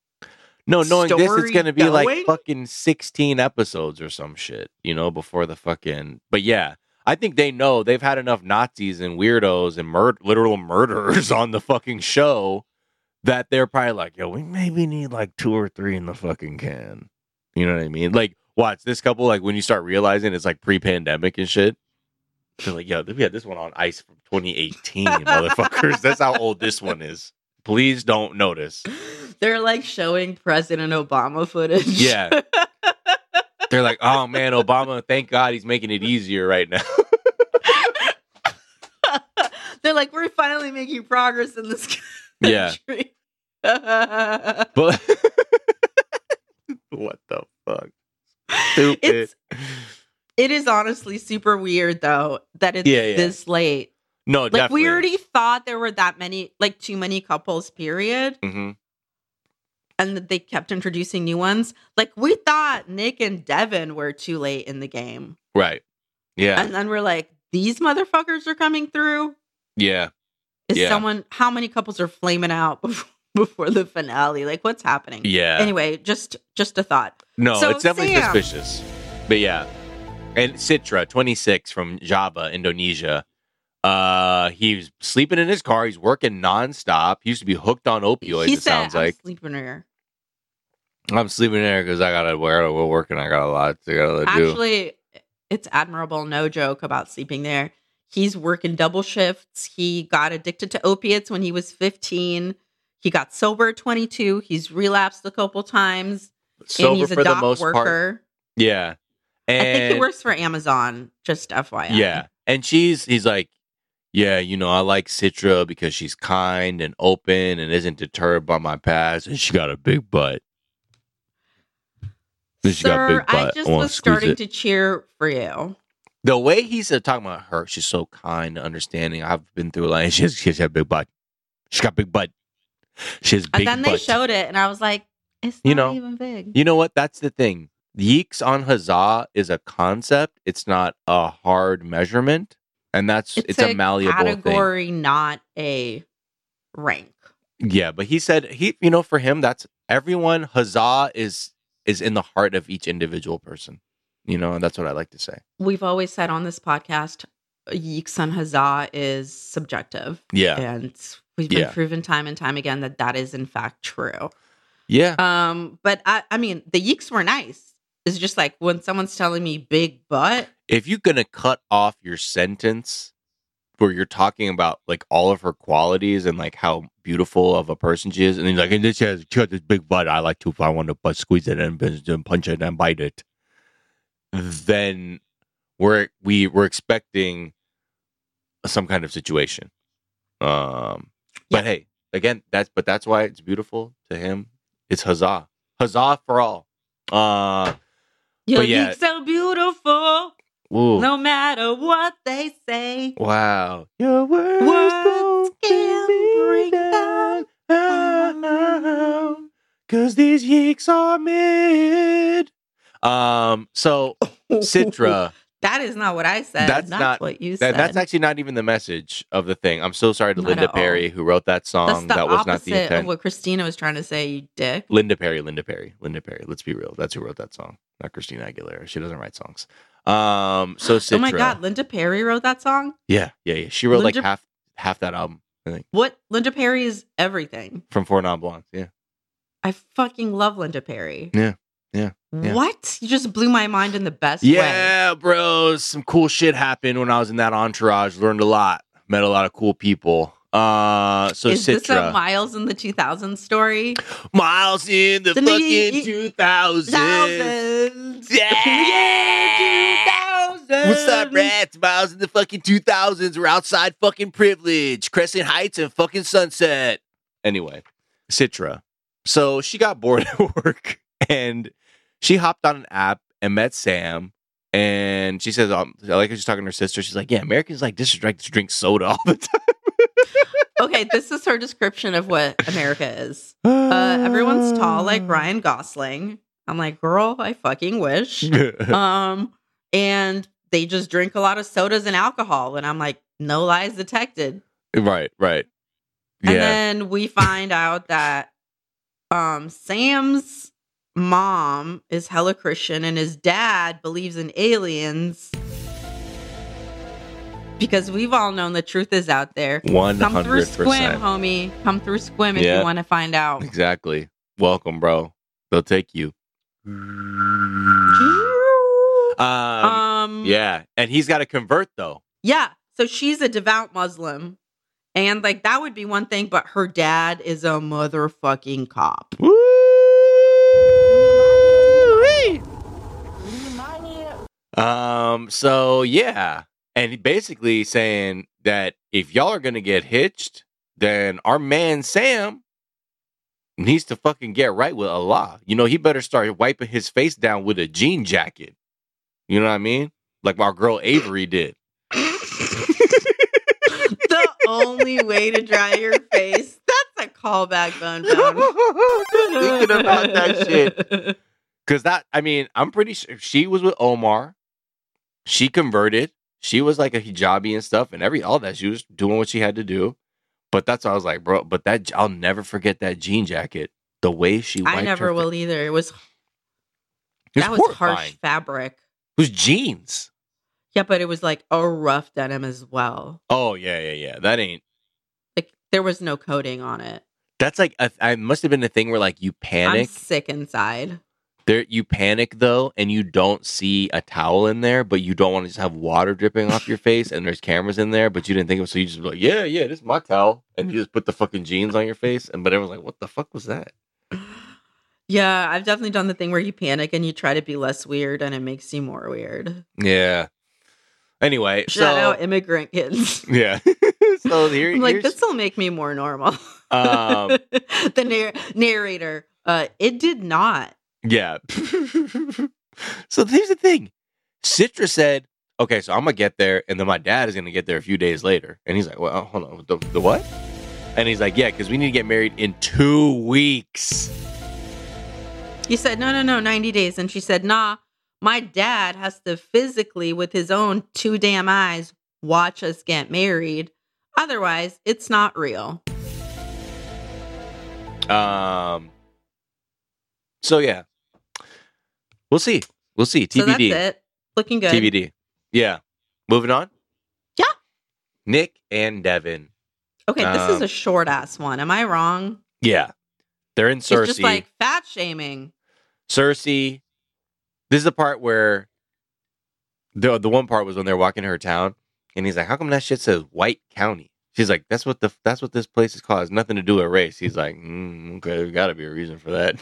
no, knowing this, it's story gonna be like going? fucking sixteen episodes or some shit, you know, before the fucking. But yeah, I think they know they've had enough Nazis and weirdos and mur- literal murderers on the fucking show that they're probably like, yo, we maybe need like two or three in the fucking can. You know what I mean? Like, watch this couple. Like when you start realizing it's like pre-pandemic and shit. They're like, yo, we had this one on ice from twenty eighteen, motherfuckers. That's how old this one is. Please don't notice. they're like showing President Obama footage. Yeah. They're like, oh man, Obama, thank God he's making it easier right now. They're like, we're finally making progress in this Yeah. country. But what the fuck? Stupid. It's it is honestly super weird though that it's Yeah, yeah. this late. no, Like definitely. we already thought there were that many, like too many couples, period, hmm and that they kept introducing new ones. Like we thought Nick and Devin were too late in the game, Right. Yeah. and then we're like, these motherfuckers are coming through. yeah. Is Yeah. someone? How many couples are flaming out before, before the finale? Like what's happening? Yeah. Anyway, just just a thought. No, So, it's definitely Sam. suspicious. But yeah. And Citra, twenty-six from Java, Indonesia. Uh, he's sleeping in his car. He's working nonstop. He used to be hooked on opioids, he it said, sounds "I'm like. sleeping here." I'm sleeping there because I gotta wear to work and I got a lot to gotta do. Actually, it's admirable. No joke about sleeping there. He's working double shifts. He got addicted to opiates when he was fifteen. He got sober at twenty-two. He's relapsed a couple times. Sober and he's a for the dock most part. worker. Yeah. And I think he works for Amazon, just F Y I. Yeah. And she's he's like, yeah, you know, I like Citra because she's kind and open and isn't deterred by my past, and she got a big butt. She got a Sir, big butt. I just wanna was squeeze starting it. to cheer for you. The way he's uh, talking about her, she's so kind, understanding. I've been through a lot. And she has, she has a big butt. She got a big butt. She has big And then butt. they showed it, and I was like, it's not You know, even big. You know what? That's the thing. Yeeks on Huzzah is a concept. It's not a hard measurement, and that's it's, a, malleable category, thing. not a rank. Yeah, but he said he, you know, for him, that's everyone. Huzzah is is in the heart of each individual person. You know, and that's what I like to say. We've always said on this podcast, Yeeks on Huzzah is subjective. Yeah, And we've been Yeah. proven time and time again that that is in fact true. yeah, Um, but I, I mean, the Yeeks were nice. It's just like when someone's telling me big butt, if you're gonna cut off your sentence where you're talking about like all of her qualities and like how beautiful of a person she is, and he's like, and this has she got this big butt. I like to if I want to butt squeeze it and, and punch it and bite it. Then we're we we're expecting some kind of situation. Um, but hey, again, that's but that's why it's beautiful to him. It's huzzah, huzzah for all. Uh, you're But yeah. so beautiful, ooh, no matter what they say. wow, your words, Words don't can bring me bring down. down. Cause these yeeks are mid. Um, so Citra. That is not what I said. That's, That's not what you that, said. That's actually not even the message of the thing. I'm so sorry to Not Linda at all. Perry who wrote that That's song. the That was opposite not the intent. of what Christina was trying to say, you dick. Linda Perry, Linda Perry, Linda Perry. Let's be real. That's who wrote that song, not Christina Aguilera. She doesn't write songs. Um, so Citra. Oh my God, Linda Perry wrote that song? Yeah, yeah, yeah. She wrote Linda- like half half that album, I think, What? Linda Perry is everything. from Four Non Blondes. Yeah. I fucking love Linda Perry. Yeah, yeah, yeah. What? You just blew my mind in the best way. Yeah, bro. Some cool shit happened when I was in that entourage. Learned a lot. Met a lot of cool people. Uh, so Is this a Citra. Miles in the two thousands story? Miles in the The fucking ye- two thousands. Thousands. Yeah. two thousands. What's up, rats? Miles in the fucking two thousands. We're outside fucking Privilege, Crescent Heights, and fucking Sunset. Anyway, Citra. So she got bored at work and she hopped on an app and met Sam. And she says, um, I like how she's talking to her sister. She's like, yeah, Americans like disrespect to drink soda all the time. Okay, this is her description of what America is. Uh, everyone's tall like Ryan Gosling. I'm like, girl, I fucking wish. um, and they just drink a lot of sodas and alcohol. And I'm like, no lies detected. Right, right. And Yeah. then we find out that um, Sam's mom is hella Christian and his dad believes in aliens. Because we've all known the truth is out there. one Come through hundred Squim, percent. homie. Come through Squim if Yeah. you want to find out. Exactly. Welcome, bro. They'll take you. Um, Um, yeah. And he's got to convert, though. Yeah. So she's a devout Muslim. And like that would be one thing, but her dad is a motherfucking cop. Woo! Um, so yeah. And basically saying that if y'all are gonna get hitched, then our man Sam needs to fucking get right with Allah. You know, he better start wiping his face down with a jean jacket. You know what I mean? Like our girl Avery did. The only way to dry your face. That's a callback, Bone Bone. Thinking about that shit. Because that, I mean, I'm pretty sure she was with Omar. She converted. She was like a hijabi and stuff and every all that. She was doing what she had to do. But that's why I was like, bro, but that I'll never forget that jean jacket. The way she wiped I never her will fa- either. It was, It was that was horrifying. harsh fabric. It was jeans. Yeah, but it was like a rough denim as well. Oh, yeah, yeah, yeah. That ain't. Like there was no coating on it. That's like, a, I must have been a thing where like you I'm panic. sick inside. There, you panic though, and you don't see a towel in there, but you don't want to just have water dripping off your face, and there's cameras in there, but you didn't think of it, so you just be like, yeah, yeah, this is my towel, and you just put the fucking jeans on your face, and but everyone's like, what the fuck was that? Yeah, I've definitely done the thing where you panic and you try to be less weird, and it makes you more weird. Yeah. Anyway, Shout so out immigrant kids. yeah. So here, I'm like, here's, this will make me more normal. Um, the narr- narrator, uh, it did not. yeah. So here's the thing. Citra said, okay, so I'm gonna get there, and then my dad is gonna get there a few days later, and he's like, well, hold on, the, the what? And he's like, yeah, because we need to get married in two weeks. He said, no, no, no, ninety days. And she said, nah, my dad has to physically, with his own two damn eyes, watch us get married. Otherwise, it's not real. Um. So yeah, we'll see. We'll see. T B D. So that's it. Looking good. T B D. Yeah. Moving on. Yeah. Nick and Devin. Okay, this is Um, a short ass one. Am I wrong? Yeah. They're in Cersei. It's just like fat shaming. Cersei. This is the part where the the one part was when they're walking to her town, and he's like, "How come that shit says White County?" She's like, "That's what the that's what this place is called. It has nothing to do with race." He's like, mm, "Okay, there's got to be a reason for that."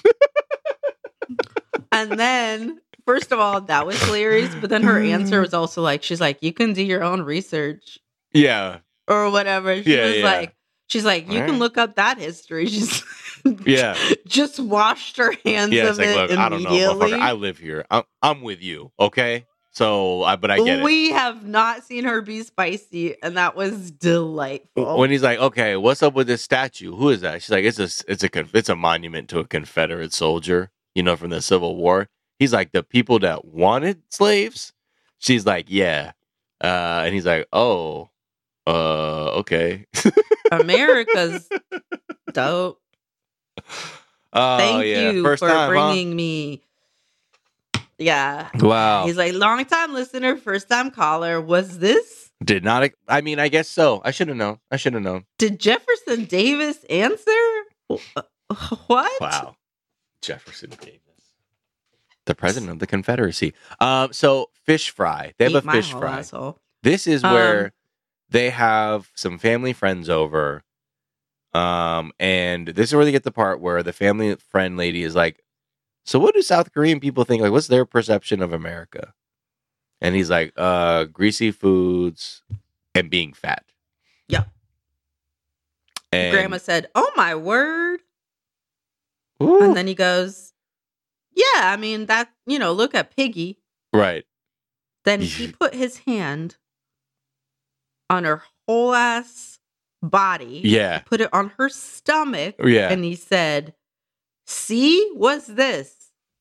And then, first of all, that was hilarious. But then her answer was also like, she's like, you can do your own research yeah. or whatever. She Yeah, was yeah. like, she's like, you All can right. look up that history. She's Yeah. just washed her hands Yeah. of It's like, it look, I don't know, immediately. motherfucker. I live here. I'm I'm with you. Okay. So, I but I get it. We have not seen her be spicy, and that was delightful. When he's like, "Okay, what's up with this statue? Who is that?" She's like, "It's a, it's a, conf- it's a monument to a Confederate soldier, you know, from the Civil War." He's like, "The people that wanted slaves." She's like, "Yeah," uh, and he's like, "Oh, uh, okay." America's dope. Oh, Thank yeah. you First for time, bringing huh? me. Yeah. Wow. He's like, long time listener, first time caller. Was this? Did not. I mean, I guess so. I should have known. I should have known. Did Jefferson Davis answer? What? Wow. Jefferson Davis, the president of the Confederacy. Um, so fish fry. They have Eat a my fish whole fry. asshole. This is Um, where they have some family friends over. Um, and this is where they get the part where the family friend lady is like, "So what do South Korean people think? Like, what's their perception of America?" And he's like, uh, greasy foods and being fat. Yeah. And Grandma said, "Oh my word." Ooh, And then he goes, "Yeah, I mean, that, you know, look at Piggy." right. Then he put his hand on her whole ass body. Yeah. He put it on her stomach. Yeah. And he said, "See, what's this?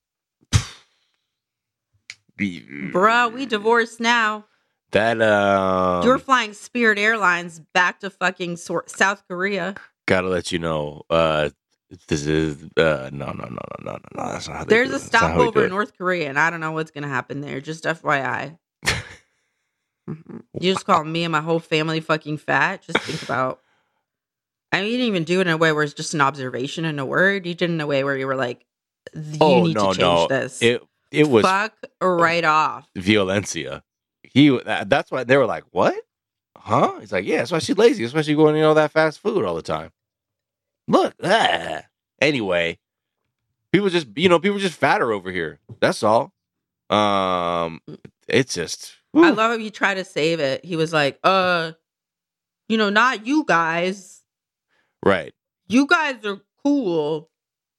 Bruh, we divorced now. That, um, You're flying Spirit Airlines back to fucking Sor- South Korea." gotta let you know, uh, this is, uh, no, no, no, no, no, no, no, that's not how they There's do a it. That's not how we do stopover it. in North Korea, and I don't know what's going to happen there. Just F Y I. Mhm. You just call me and my whole family fucking fat. Just think about. I mean, you didn't even do it in a way where it's just an observation and a word. You did it in a way where you were like, "You Oh, need no, to change no. this." It, it was Fuck right off. violencia. He, that- that's why they were like, "What? Huh?" He's like, "Yeah, that's why she's lazy. That's why she's going, you know, that fast food all the time." Look, ah. Anyway, people just, you know, people just fatter over here. That's all. Um, it's just, I whew. love how he tried to save it. He was like, uh, you know, not you guys. Right. You guys are cool.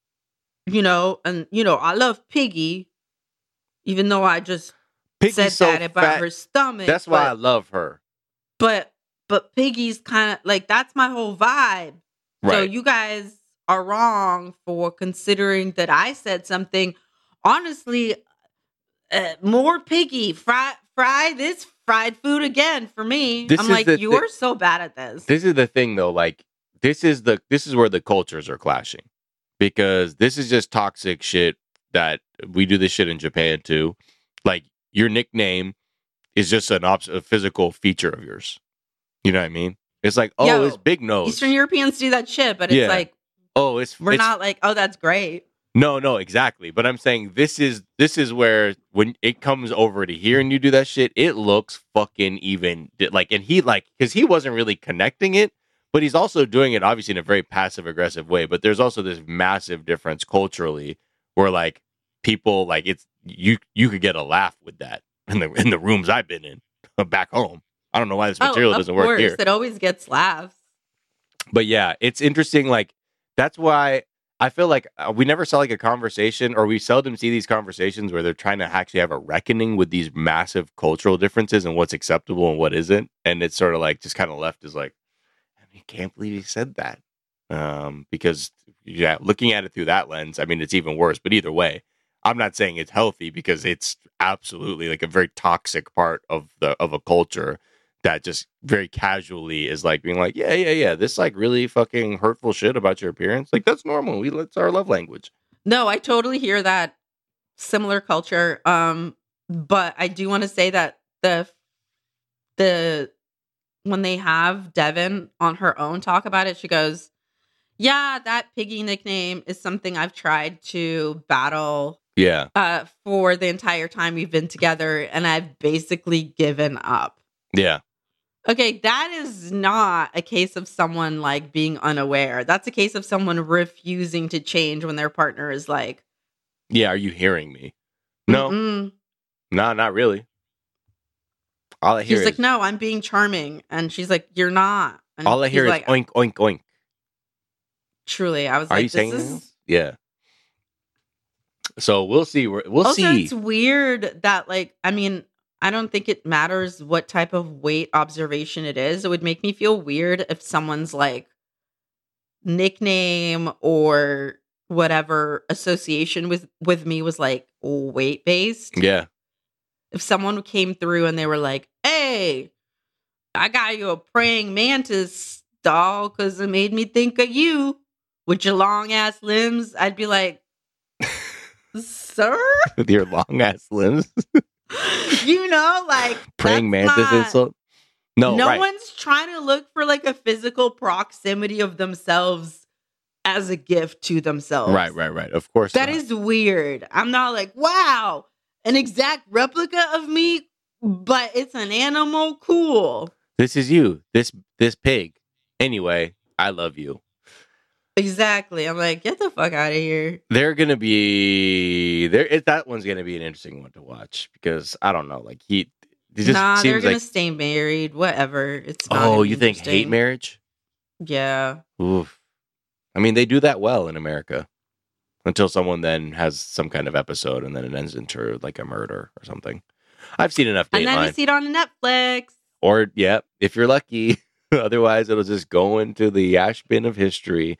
You know, and, you know, I love Piggy, even though I just Piggy's said so that about fat. her stomach. That's why I but, love her. but, but Piggy's kind of like, that's my whole vibe. So Right. you guys are wrong for considering that I said something. Honestly, uh, more Piggy. Fry, fry this fried food again for me. This I'm is like, the you thi- are so bad at this. This is the thing, though. Like, this is the this is where the cultures are clashing, because this is just toxic shit that we do this shit in Japan too. Like, your nickname is just an obs- a physical feature of yours. You know what I mean? It's like, oh, Yo, it's big nose. Eastern Europeans do that shit, but it's Yeah. like, oh, it's we're it's, not like, oh, that's great. No, no, exactly. But I'm saying this is this is where when it comes over to here and you do that shit, it looks fucking even like, and he like, because he wasn't really connecting it, but he's also doing it obviously in a very passive aggressive way. But there's also this massive difference culturally where like people like it's you you could get a laugh with that in the in the rooms I've been in back home. I don't know why this material oh, doesn't of work course. here. It always gets laughs. But yeah, it's interesting. Like, that's why I feel like uh, we never saw like a conversation, or we seldom see these conversations where they're trying to actually have a reckoning with these massive cultural differences and what's acceptable and what isn't. And it's sort of like just kind of left as like, I mean, can't believe he said that. Um, because yeah, looking at it through that lens, I mean, it's even worse. But either way, I'm not saying it's healthy, because it's absolutely like a very toxic part of the of a culture that just very casually is like being like, yeah, yeah, yeah, this like really fucking hurtful shit about your appearance. Like, that's normal. We That's our love language. No, I totally hear that similar culture. Um, but I do want to say that the the when they have Devin on her own talk about it, she goes, "Yeah, that Piggy nickname is something I've tried to battle Yeah. uh, for the entire time we've been together, and I've basically given up." Yeah. Okay, that is not a case of someone like being unaware. That's a case of someone refusing to change when their partner is like, Yeah. Are you hearing me? No, Mm-mm. no, not really. All I hear He's is like, "No, I'm being charming," and she's like, "You're not." And all I he's hear is like, oink, oink, oink. Truly, I was Are like, you "This saying is." this? Yeah. So we'll see. We're- We'll Also, see. it's weird that, like, I mean, I don't think it matters what type of weight observation it is. It would make me feel weird if someone's like nickname or whatever association with with me was like weight based. Yeah. If someone came through and they were like, "Hey, I got you a praying mantis doll because it made me think of you with your long ass limbs," I'd be like, "Sir?" With your long ass limbs. You know, like praying mantis not, insult. No, no right. one's trying to look for like a physical proximity of themselves as a gift to themselves. Right, right, right. Of course. That not. is weird. I'm not like, wow, an exact replica of me, but it's an animal. Cool. This is you. This this pig. Anyway, I love you. Exactly. I'm like, get the fuck out of here. They're gonna be there. It, that one's gonna be an interesting one to watch because I don't know. Like he, it just nah, they're seems gonna like. stay married. Whatever. It's not Oh, gonna be you think hate interesting. marriage? Yeah. Oof. I mean, they do that well in America until someone then has some kind of episode and then it ends into like a murder or something. I've seen enough And then you Dateline. see it on Netflix. Or, yeah, if you're lucky. Otherwise, it'll just go into the ash bin of history.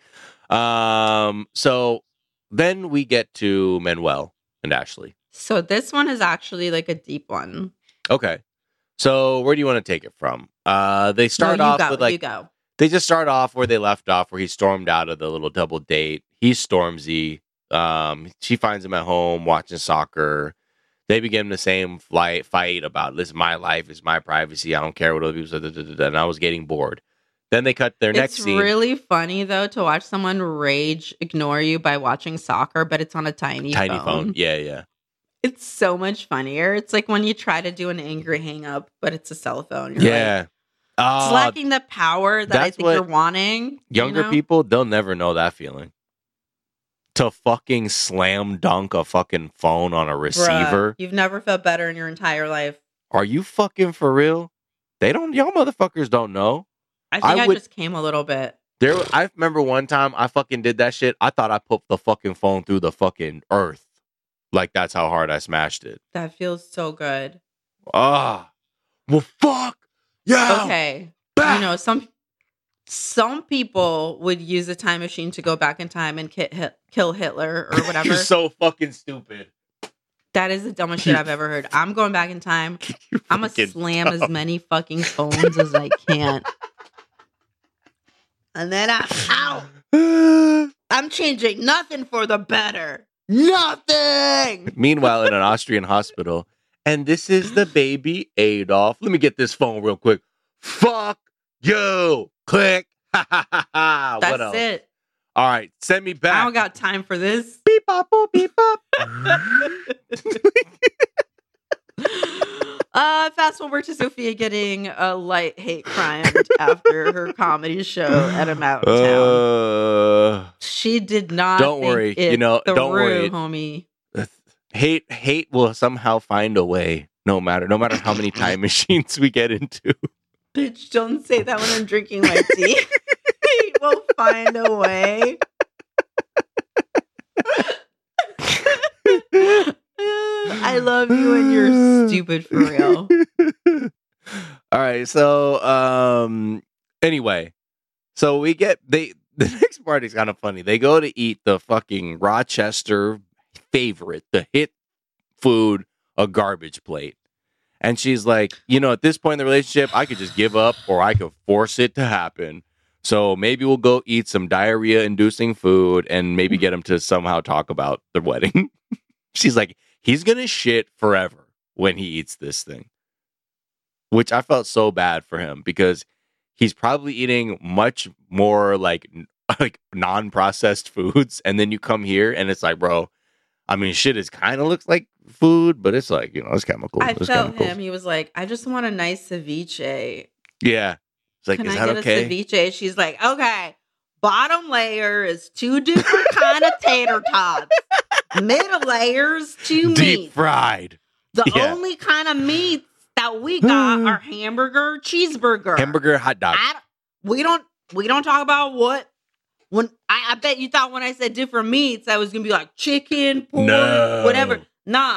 Um, so then we get to Manuel and Ashley. So this one is actually like a deep one. Okay. So where do you want to take it from? Uh, they start no, you off go, with like you go. they just start off where they left off, where he stormed out of the little double date. He's Stormzy. Um, she finds him at home watching soccer. They begin the same flight fight about this is my life, it's my privacy. I don't care what other people say. Da, da, da, da, and I was getting bored. Then they cut their next It's scene. really funny though to watch someone rage ignore you by watching soccer, but it's on a tiny Tiny phone. phone. Yeah, yeah. It's so much funnier. It's like when you try to do an angry hang up, but it's a cell phone. You're Yeah. like, Uh, it's lacking the power that I that's think what you're wanting. Younger you know? people, they'll never know that feeling. To fucking slam dunk a fucking phone on a receiver. Bruh, you've never felt better in your entire life. Are you fucking for real? They don't, y'all motherfuckers don't know. I think I I, would- just came a little bit. There, I remember one time I fucking did that shit. I thought I put the fucking phone through the fucking earth. Like that's how hard I smashed it. That feels so good. Ah, well, fuck yeah. Okay. Bah! You know, some some people would use a time machine to go back in time and ki- hit, kill Hitler or whatever. You're so fucking stupid. That is the dumbest shit I've ever heard. I'm going back in time. You're I'm going to fucking slam dumb. as many fucking phones as I can. And then I'm out. I'm changing nothing for the better. Nothing. Meanwhile, in an Austrian hospital, and this is the baby Adolf. Let me get this phone real quick. Fuck you. Click. Ha ha ha ha. That's What else? it. All right, send me I back. don't got time for this. Beep bop boop, beep bop. Uh, fast forward to Sophia getting a light hate crime after her comedy show at a mountain town. Uh, She did not. Don't think worry. it You know, through, don't worry. homie. hate, hate will somehow find a way. No matter, no matter how many time machines we get into. Bitch, don't say that when I'm drinking my tea. Hate will find a way. I love you and you're stupid for real. All right, so um anyway, so we get they the next part is kind of funny. They go to eat the fucking Rochester favorite, the hit food, a garbage plate. And she's like, you know, at this point in the relationship, I could just give up or I could force it to happen. So maybe we'll go eat some diarrhea inducing food and maybe get him to somehow talk about the wedding. She's like, he's going to shit forever when he eats this thing. Which I felt so bad for him because he's probably eating much more like like non-processed foods. And then you come here and it's like, bro, I mean, shit is kind of looks like food, but it's like, you know, it's chemical. I it's felt chemicals. him. He was like, I just want a nice ceviche. Yeah. It's like, Can is I that get okay? a ceviche? She's like, okay. Bottom layer is two different kind of tater tots. Middle layers, two Deep meats. fried. The yeah. only kind of meats that we got are hamburger, cheeseburger. Hamburger, hot dog. I, we don't we don't talk about what when I, I bet you thought when I said different meats I was gonna be like chicken, pork, No. whatever. Nah,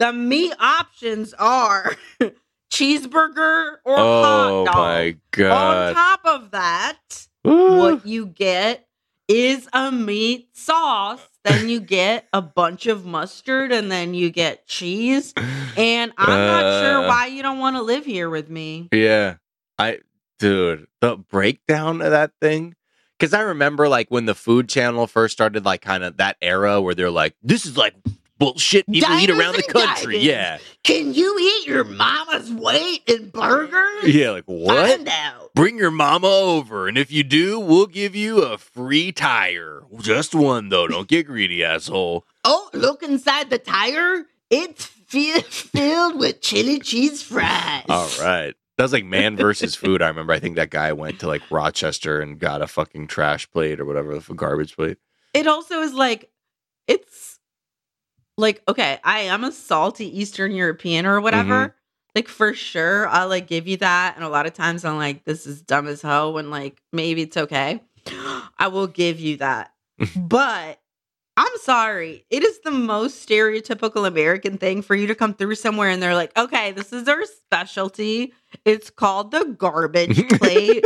The meat options are cheeseburger or Oh hot dog. my On god. top of that, Ooh. what you get is a meat sauce. Then you get a bunch of mustard, and then you get cheese. And I'm not sure Uh. why you don't want to live here with me. Yeah. I dude, the breakdown of that thing. Cause I remember like when the Food Channel first started, like kind of that era where they're like, this is like bullshit people eat Diners around the and country. diners. Yeah. Can you eat your mama's weight in burgers? Yeah, like what? Find out. Bring your mama over, and if you do, we'll give you a free tire. Just one though. Don't get greedy, asshole. Oh, look inside the tire. It's fi- filled with chili cheese fries. All right. That was like Man versus Food. I remember. I think that guy went to like Rochester and got a fucking trash plate or whatever, the garbage plate. It also is like, it's like, okay, I am a salty Eastern European or whatever. Mhm. Like, for sure, I'll like give you that. And a lot of times I'm like, this is dumb as hell when like, maybe it's okay. I will give you that. But I'm sorry. It is the most stereotypical American thing for you to come through somewhere and they're like, okay, this is our specialty. It's called the garbage plate.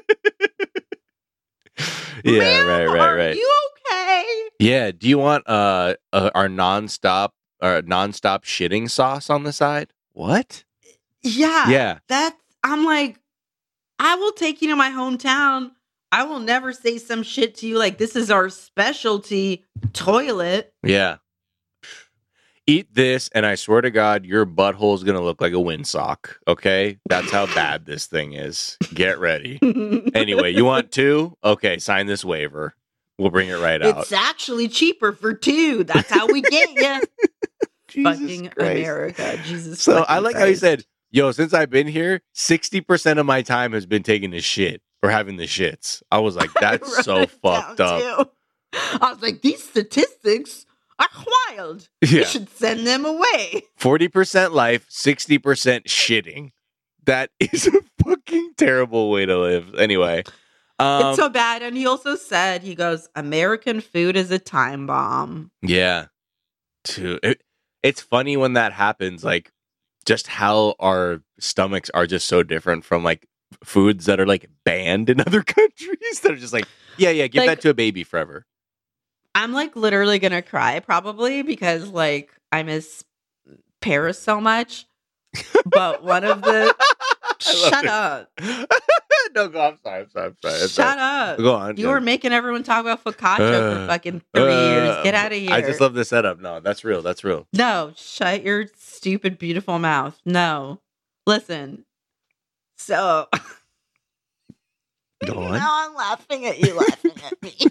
Yeah, Ma'am, right, right, are right. you okay? Yeah. Do you want uh, uh our nonstop our nonstop shitting sauce on the side? What? Yeah. Yeah. That's, I'm like, I will take you to my hometown. I will never say some shit to you like, this is our specialty toilet. Yeah. Eat this, and I swear to God, your butthole is going to look like a windsock. Okay? That's how bad this thing is. Get ready. Anyway, you want two? Okay, sign this waiver. We'll bring it right out. It's actually cheaper for two. That's how we get you. Jesus Fucking Christ. America. Jesus. So I fucking like how he Christ. said, yo, since I've been here, sixty percent of my time has been taking the shit or having the shits. I was like, I that's wrote so it fucked down, up. too. I was like, these statistics are wild. Yeah. We should send them away. forty percent life, sixty percent shitting. That is a fucking terrible way to live. Anyway. Um, It's so bad. And he also said, he goes, American food is a time bomb. yeah. Dude, it, it's funny when that happens, like just how our stomachs are just so different from like foods that are like banned in other countries. They're just like, yeah, yeah, give Like- that to a baby forever. I'm like literally going to cry probably because like I miss Paris so much. But one of the... I love Shut it. up. No, go. I'm sorry. I'm sorry. I'm sorry. I'm Shut sorry. up. Go on. You go were on. making everyone talk about focaccia Uh, for fucking three Uh, years. Get out of here. I just love the setup. No, that's real. That's real. No, shut your stupid, beautiful mouth. No. Listen. So. Go on. Now I'm laughing at you laughing at me.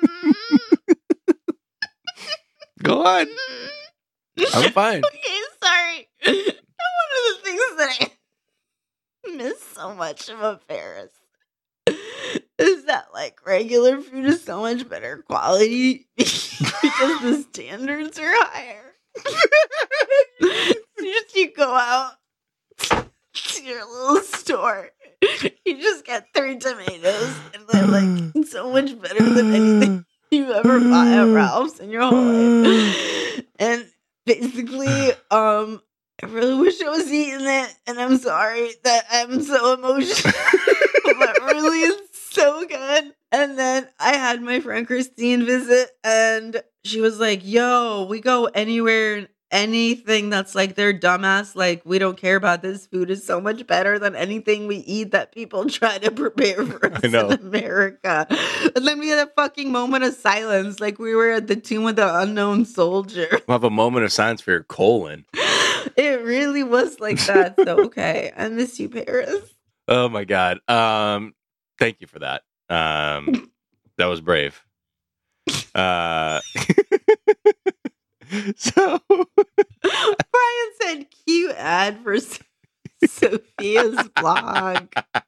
Go on. I'm fine. Okay, sorry. One of the things that I miss so much about Paris is that like regular food is so much better quality because the standards are higher. Just you go out to your little store, you just get three tomatoes, and they're like so much better than anything you ever bought at Ralph's in your whole life. And basically, um, I really wish I was eating it, and I'm sorry that I'm so emotional. But really, it's so good. And then I had my friend Christine visit, and she was like, yo, we go anywhere, anything that's like their dumbass, like, we don't care about this food is so much better than anything we eat that people try to prepare for us I know. in America. And then we had a fucking moment of silence, like we were at the tomb of the unknown soldier. We'll have a moment of silence for your colon. It really was like that. So, okay. I miss you, Paris. Oh my God. Um, thank you for that. Um, that was brave. Uh, so Brian said cute ad for S- Sophia's blog.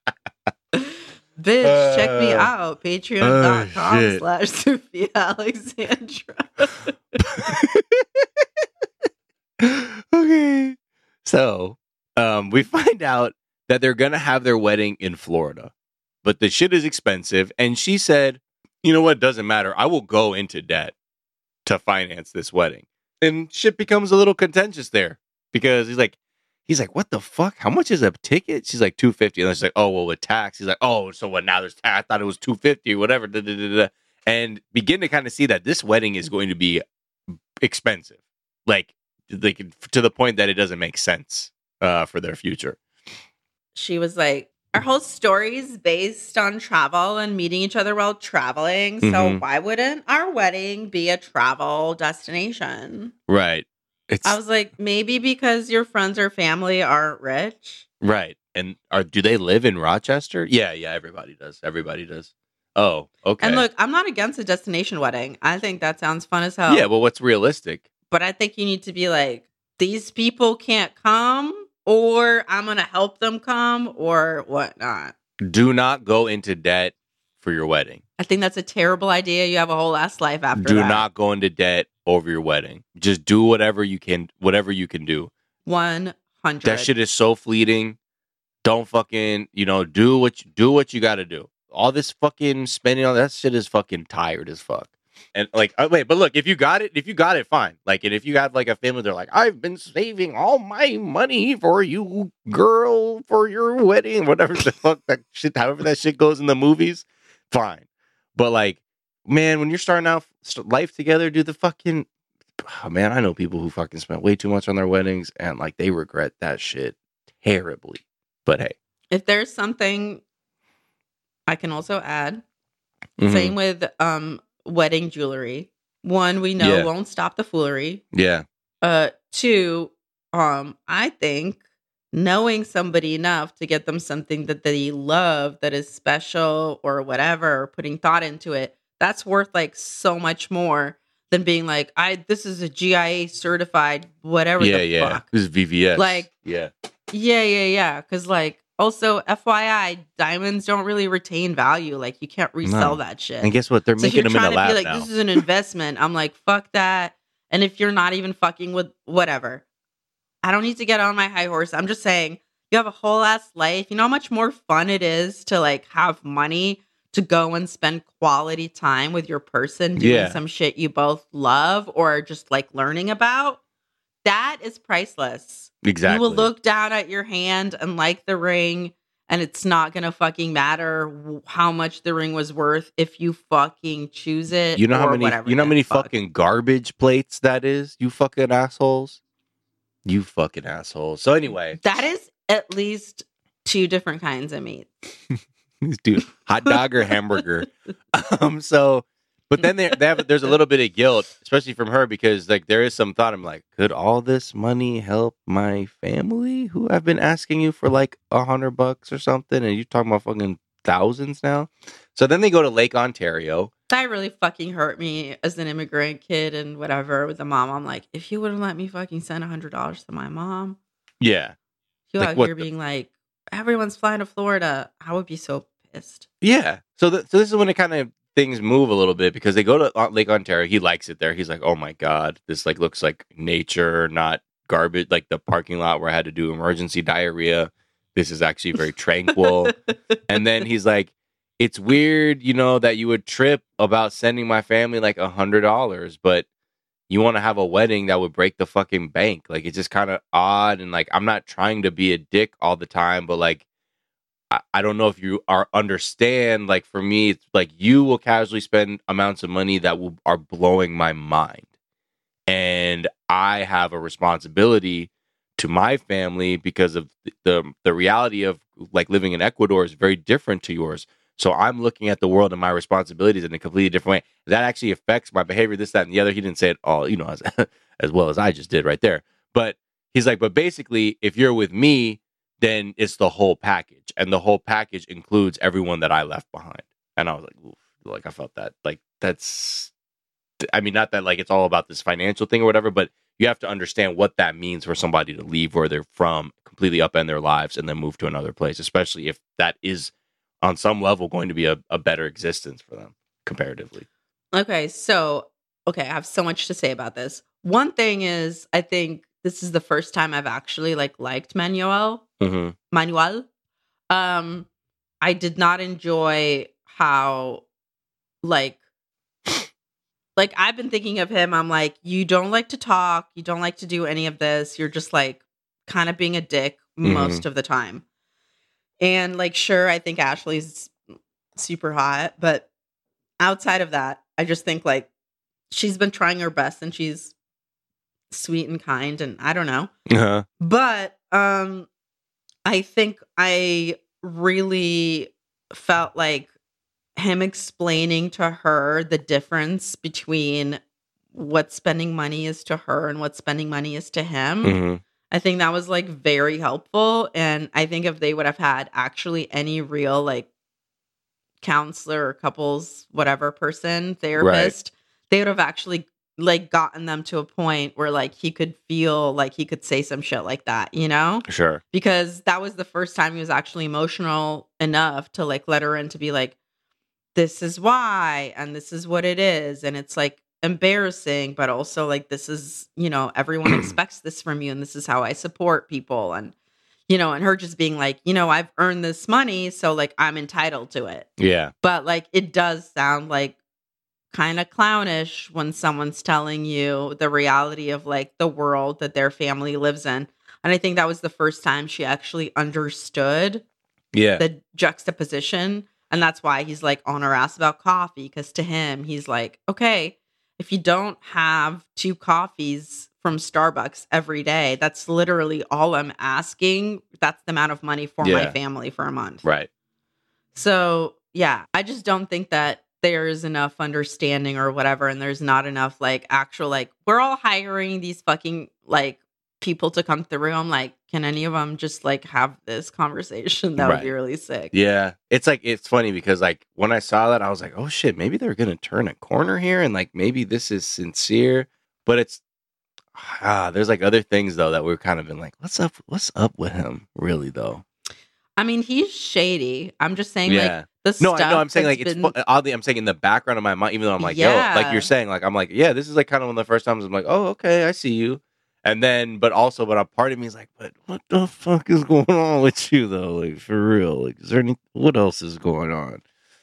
Bitch, check me Uh, out. Patreon.com shit. slash Sophia Alexandra. okay. So, um, we find out that they're gonna have their wedding in Florida, but the shit is expensive. And she said, "You know what? Doesn't matter. I will go into debt to finance this wedding." And shit becomes a little contentious there. because he's like, he's like, what the fuck? How much is a ticket? She's like, two fifty. And she's like, oh, well, with tax. He's like, oh, so what? Now there's tax. I thought it was two fifty or whatever. Da, da, da, da. And begin to kind of see that this wedding is going to be expensive, like, like to the point that it doesn't make sense uh, for their future. She was like, our whole story is based on travel and meeting each other while traveling. So Mhm. why wouldn't our wedding be a travel destination? Right. It's I was like, maybe because your friends or family aren't rich. right. And are do they live in Rochester? Yeah, yeah. Everybody does. Everybody does. Oh, okay. And look, I'm not against a destination wedding. I think that sounds fun as hell. yeah. Well, what's realistic? But I think you need to be like, these people can't come, or I'm going to help them come, or whatnot. Do not go into debt for your wedding. I think that's a terrible idea. You have a whole ass life after Do that. not go into debt over your wedding. Just do whatever you can. Whatever you can do. one hundred. That shit is so fleeting. Don't fucking, you know, do what you, do what you got to do. All this fucking spending on that shit is fucking tired as fuck. And like, oh, wait, but look, if you got it, if you got it, fine. Like, and if you got like a family, they're like, I've been saving all my money for you, girl, for your wedding, whatever the fuck that shit, however that shit goes in the movies, fine. But like, man, when you're starting out st- life together, do the fucking, oh, man, I know people who fucking spent way too much on their weddings and like they regret that shit terribly. But hey, If there's something I can also add, mhm. same with um wedding jewelry. One, we know Yeah. won't stop the foolery. yeah, Uh, two, um, I think knowing somebody enough to get them something that they love that is special or whatever, or putting thought into it, that's worth like so much more than being like, I this is a G I A certified whatever yeah, the yeah. fuck. This is V V S. Like- yeah, Yeah, yeah, yeah. Because like also F Y I, diamonds don't really retain value. Like you can't resell No. that shit. and guess what? They're So if making you're them in trying a to lab be like, now. this is an investment, I'm like, fuck that. And if you're not even fucking with whatever, I don't need to get on my high horse. I'm just saying, you have a whole ass life. You know how much more fun it is to like have money to go and spend quality time with your person doing Yeah. some shit you both love or just like learning about? That is priceless. Exactly. You will look down at your hand and like the ring, and it's not gonna fucking matter w- how much the ring was worth if you fucking choose it. You know how or many? whatever You know how the many fuck. fucking garbage plates that is? You fucking assholes. You fucking assholes. So anyway, That is at least two different kinds of meat. dude, hot dog or hamburger. Um. So, but then there, they have, there's a little bit of guilt, especially from her, because like there is some thought. I'm like, could all this money help my family, who I've been asking you for like a hundred bucks or something, and you talking about fucking thousands now? So then they go to Lake Ontario. That really fucking hurt me as an immigrant kid and whatever with the mom. I'm like, if you would have let me fucking send a hundred dollars to my mom, Yeah. you Like, out what here the- being like, everyone's flying to Florida. I would be so pissed. Yeah. So, th- so this is when it kind of things move a little bit, because they go to uh, Lake Ontario. He likes it there. He's like, oh my God, this like looks like nature, not garbage. Like the parking lot where I had to do emergency diarrhea. This is actually very tranquil. And then he's like, it's weird, you know, that you would trip about sending my family like a hundred dollars, but you want to have a wedding that would break the fucking bank. Like it's just kind of odd. And like, I'm not trying to be a dick all the time, but like, I, I don't know if you are understand. Like for me, it's like you will casually spend amounts of money that will are blowing my mind, and I have a responsibility to my family because of the the reality of like living in Ecuador is very different to yours. So I'm looking at the world and my responsibilities in a completely different way. That actually affects my behavior, this, that, and the other. He didn't say it all, you know, as, as well as I just did right there. But he's like, but basically, if you're with me, then it's the whole package. And the whole package includes everyone that I left behind. And I was like, oof, like I felt that. Like that's, I mean, not that like it's all about this financial thing or whatever, but you have to understand what that means for somebody to leave where they're from, completely upend their lives, and then move to another place, especially if that is on some level going to be a, a better existence for them comparatively. Okay, so okay, I have so much to say about this. One thing is, I think this is the first time I've actually like liked Manuel. Mm-hmm. Manuel. Um, I did not enjoy how like like I've been thinking of him. I'm like, you don't like to talk. You don't like to do any of this. You're just like kind of being a dick Mhm. most of the time. And like, sure, I think Ashley's super hot, but outside of that, I just think like she's been trying her best and she's sweet and kind, and I don't know. Uh-huh. But um I think I really felt like him explaining to her the difference between what spending money is to her and what spending money is to him. Mhm. I think that was like very helpful. And I think if they would have had actually any real like counselor or couples, whatever person, therapist, they would have actually like gotten them to a point where like he could feel like he could say some shit like that, you know? Sure. Because that was the first time he was actually emotional enough to like let her in to be like, this is why, and this is what it is. And it's like embarrassing, but also like, this is, you know, everyone expects this from you. And this is how I support people. And, you know, and her just being like, you know, I've earned this money. So like, I'm entitled to it. Yeah. But like, it does sound like kind of clownish when someone's telling you the reality of like the world that their family lives in. And I think that was the first time she actually understood Yeah. the juxtaposition. And that's why he's like on her ass about coffee. Because to him, he's like, okay, if you don't have two coffees from Starbucks every day, that's literally all I'm asking. That's the amount of money for my Yeah. family for a month. Right. So, yeah, I just don't think that there's enough understanding or whatever. And there's not enough like actual, like, we're all hiring these fucking like people to come through. I'm like, can any of them just like have this conversation? That would be Right. really sick. Yeah. It's like, it's funny because like when I saw that, I was like, oh shit, maybe they're going to turn a corner here. And like, maybe this is sincere, but it's, ah, there's like other things though that we've kind of been like, what's up? What's up with him really though? I mean, he's shady. I'm just saying, Yeah. like, the No, stuff I know. I'm saying that's like it's been- fu- oddly. I'm saying in the background of my mind, even though I'm like, yo, Yeah. like you're saying, like I'm like, yeah, this is like kind of one of the first times I'm like, oh, okay, I see you. And then, but also, but a part of me is like, but what the fuck is going on with you though? Like for real? Like, is there any? What else is going on?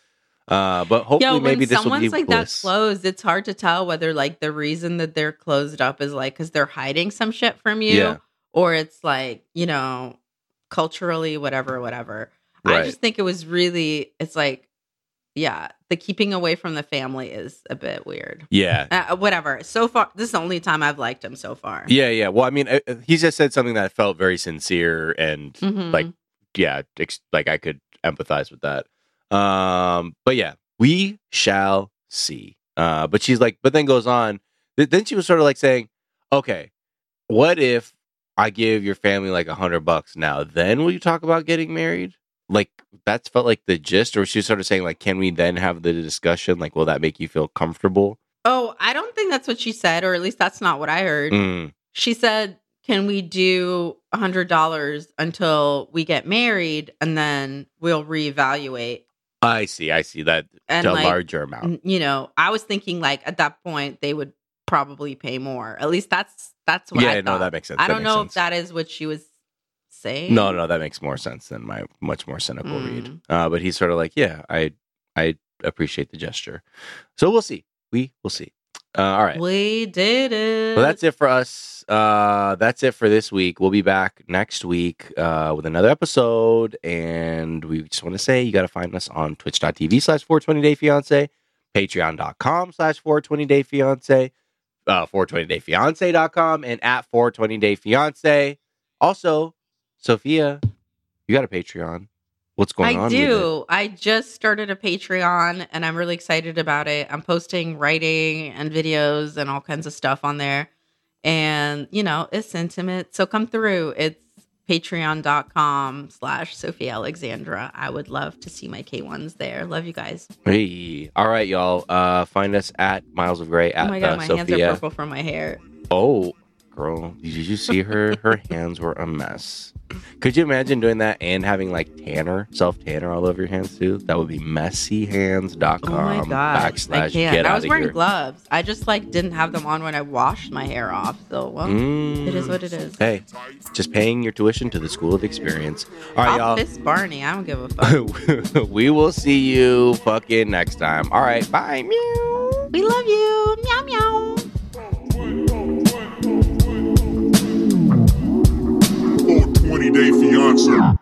Uh, but hopefully, Yo, when maybe this will someone's be like that bliss. closed, it's hard to tell whether like the reason that they're closed up is like because they're hiding some shit from you, Yeah. or it's like, you know, culturally, whatever, whatever. I Right. just think it was really, it's like, yeah, the keeping away from the family is a bit weird. Yeah. Uh, whatever. So far, this is the only time I've liked him so far. Yeah, yeah. Well, I mean, uh, uh, he just said something that felt very sincere and Mhm. like, yeah, ex- like I could empathize with that. Um, but yeah, we shall see. Uh, but she's like, but then goes on. Th- then she was sort of like saying, okay, what if I give your family like a hundred bucks now? Then will you talk about getting married? Like that's felt like the gist, or she was sort of saying like, can we then have the discussion? Like, will that make you feel comfortable? Oh, I don't think that's what she said, or at least that's not what I heard. Mm, She said, can we do a hundred dollars until we get married and then we'll reevaluate? I see. I see that And to a like, larger amount. n- you know, I was thinking like at that point they would probably pay more. At least that's that's what Yeah, I no, thought. that makes sense. I That don't makes know sense. if that is what she was saying. No, no, that makes more sense than my much more cynical Mm. read. Uh, but he's sort of like, yeah, I, I appreciate the gesture. So we'll see. We will see. Uh, all right. We did it. Well, that's it for us. Uh, that's it for this week. We'll be back next week uh, with another episode. And we just want to say you got to find us on twitch.tv slash 420dayfiance, patreon.com slash 420dayfiance, uh, 420dayfiance dot com, and at 420dayfiance. Also, Sophia, you got a Patreon. What's going I on with it? do. I just started a Patreon and I'm really excited about it. I'm posting writing and videos and all kinds of stuff on there. And, you know, it's intimate. So come through. It's patreon.com slash Sophia Alexandra. I would love to see my K ones there. Love you guys. Hey. All right, y'all. Uh, find us at Miles of Gray at oh my the God, my hands are Sophia. purple from my hair. Oh, girl, did you see her? Her hands were a mess. Could you imagine doing that and having like tanner, self tanner all over your hands too? That would be messy hands dot com Oh my God. I backslash can't. get I out was of wearing here. gloves. I just like didn't have them on when I washed my hair off. So, well, Mm. it is what it is. Hey, just paying your tuition to the School of Experience. All right, I'll y'all. piss Barney. I don't give a fuck. We will see you fucking next time. All right, bye. Meow. We love you. Meow, meow. twenty day fiance.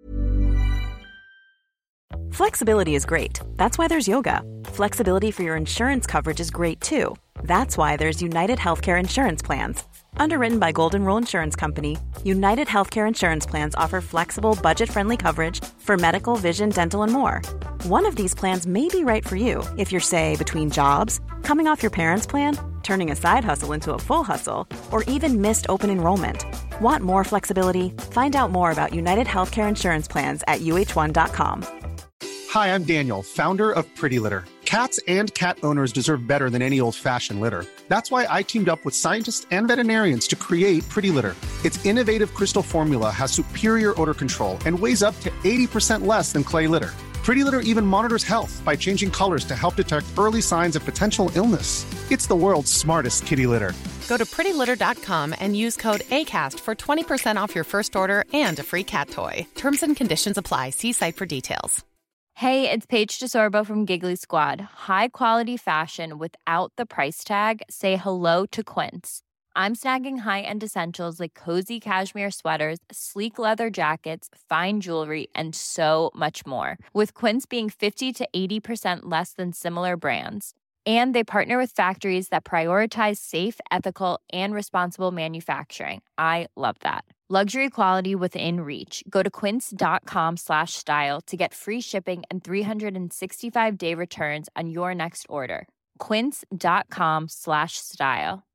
Flexibility is great. That's why there's yoga. Flexibility for your insurance coverage is great too. That's why there's United Healthcare Insurance Plans. Underwritten by Golden Rule Insurance Company, United Healthcare Insurance Plans offer flexible, budget-friendly coverage for medical, vision, dental, and more. One of these plans may be right for you if you're, say, between jobs, coming off your parents' plan, turning a side hustle into a full hustle, or even missed open enrollment. Want more flexibility? Find out more about United Healthcare Insurance Plans at U H one dot com. Hi, I'm Daniel, founder of Pretty Litter. Cats and cat owners deserve better than any old-fashioned litter. That's why I teamed up with scientists and veterinarians to create Pretty Litter. Its innovative crystal formula has superior odor control and weighs up to eighty percent less than clay litter. Pretty Litter even monitors health by changing colors to help detect early signs of potential illness. It's the world's smartest kitty litter. Go to pretty litter dot com and use code ACAST for twenty percent off your first order and a free cat toy. Terms and conditions apply. See site for details. Hey, it's Paige DeSorbo from Giggly Squad. High quality fashion without the price tag. Say hello to Quince. I'm snagging high-end essentials like cozy cashmere sweaters, sleek leather jackets, fine jewelry, and so much more. With Quince being fifty to eighty percent less than similar brands. And they partner with factories that prioritize safe, ethical, and responsible manufacturing. I love that. Luxury quality within reach. Go to quince.com slash style to get free shipping and three sixty-five day returns on your next order. Quince.com slash style.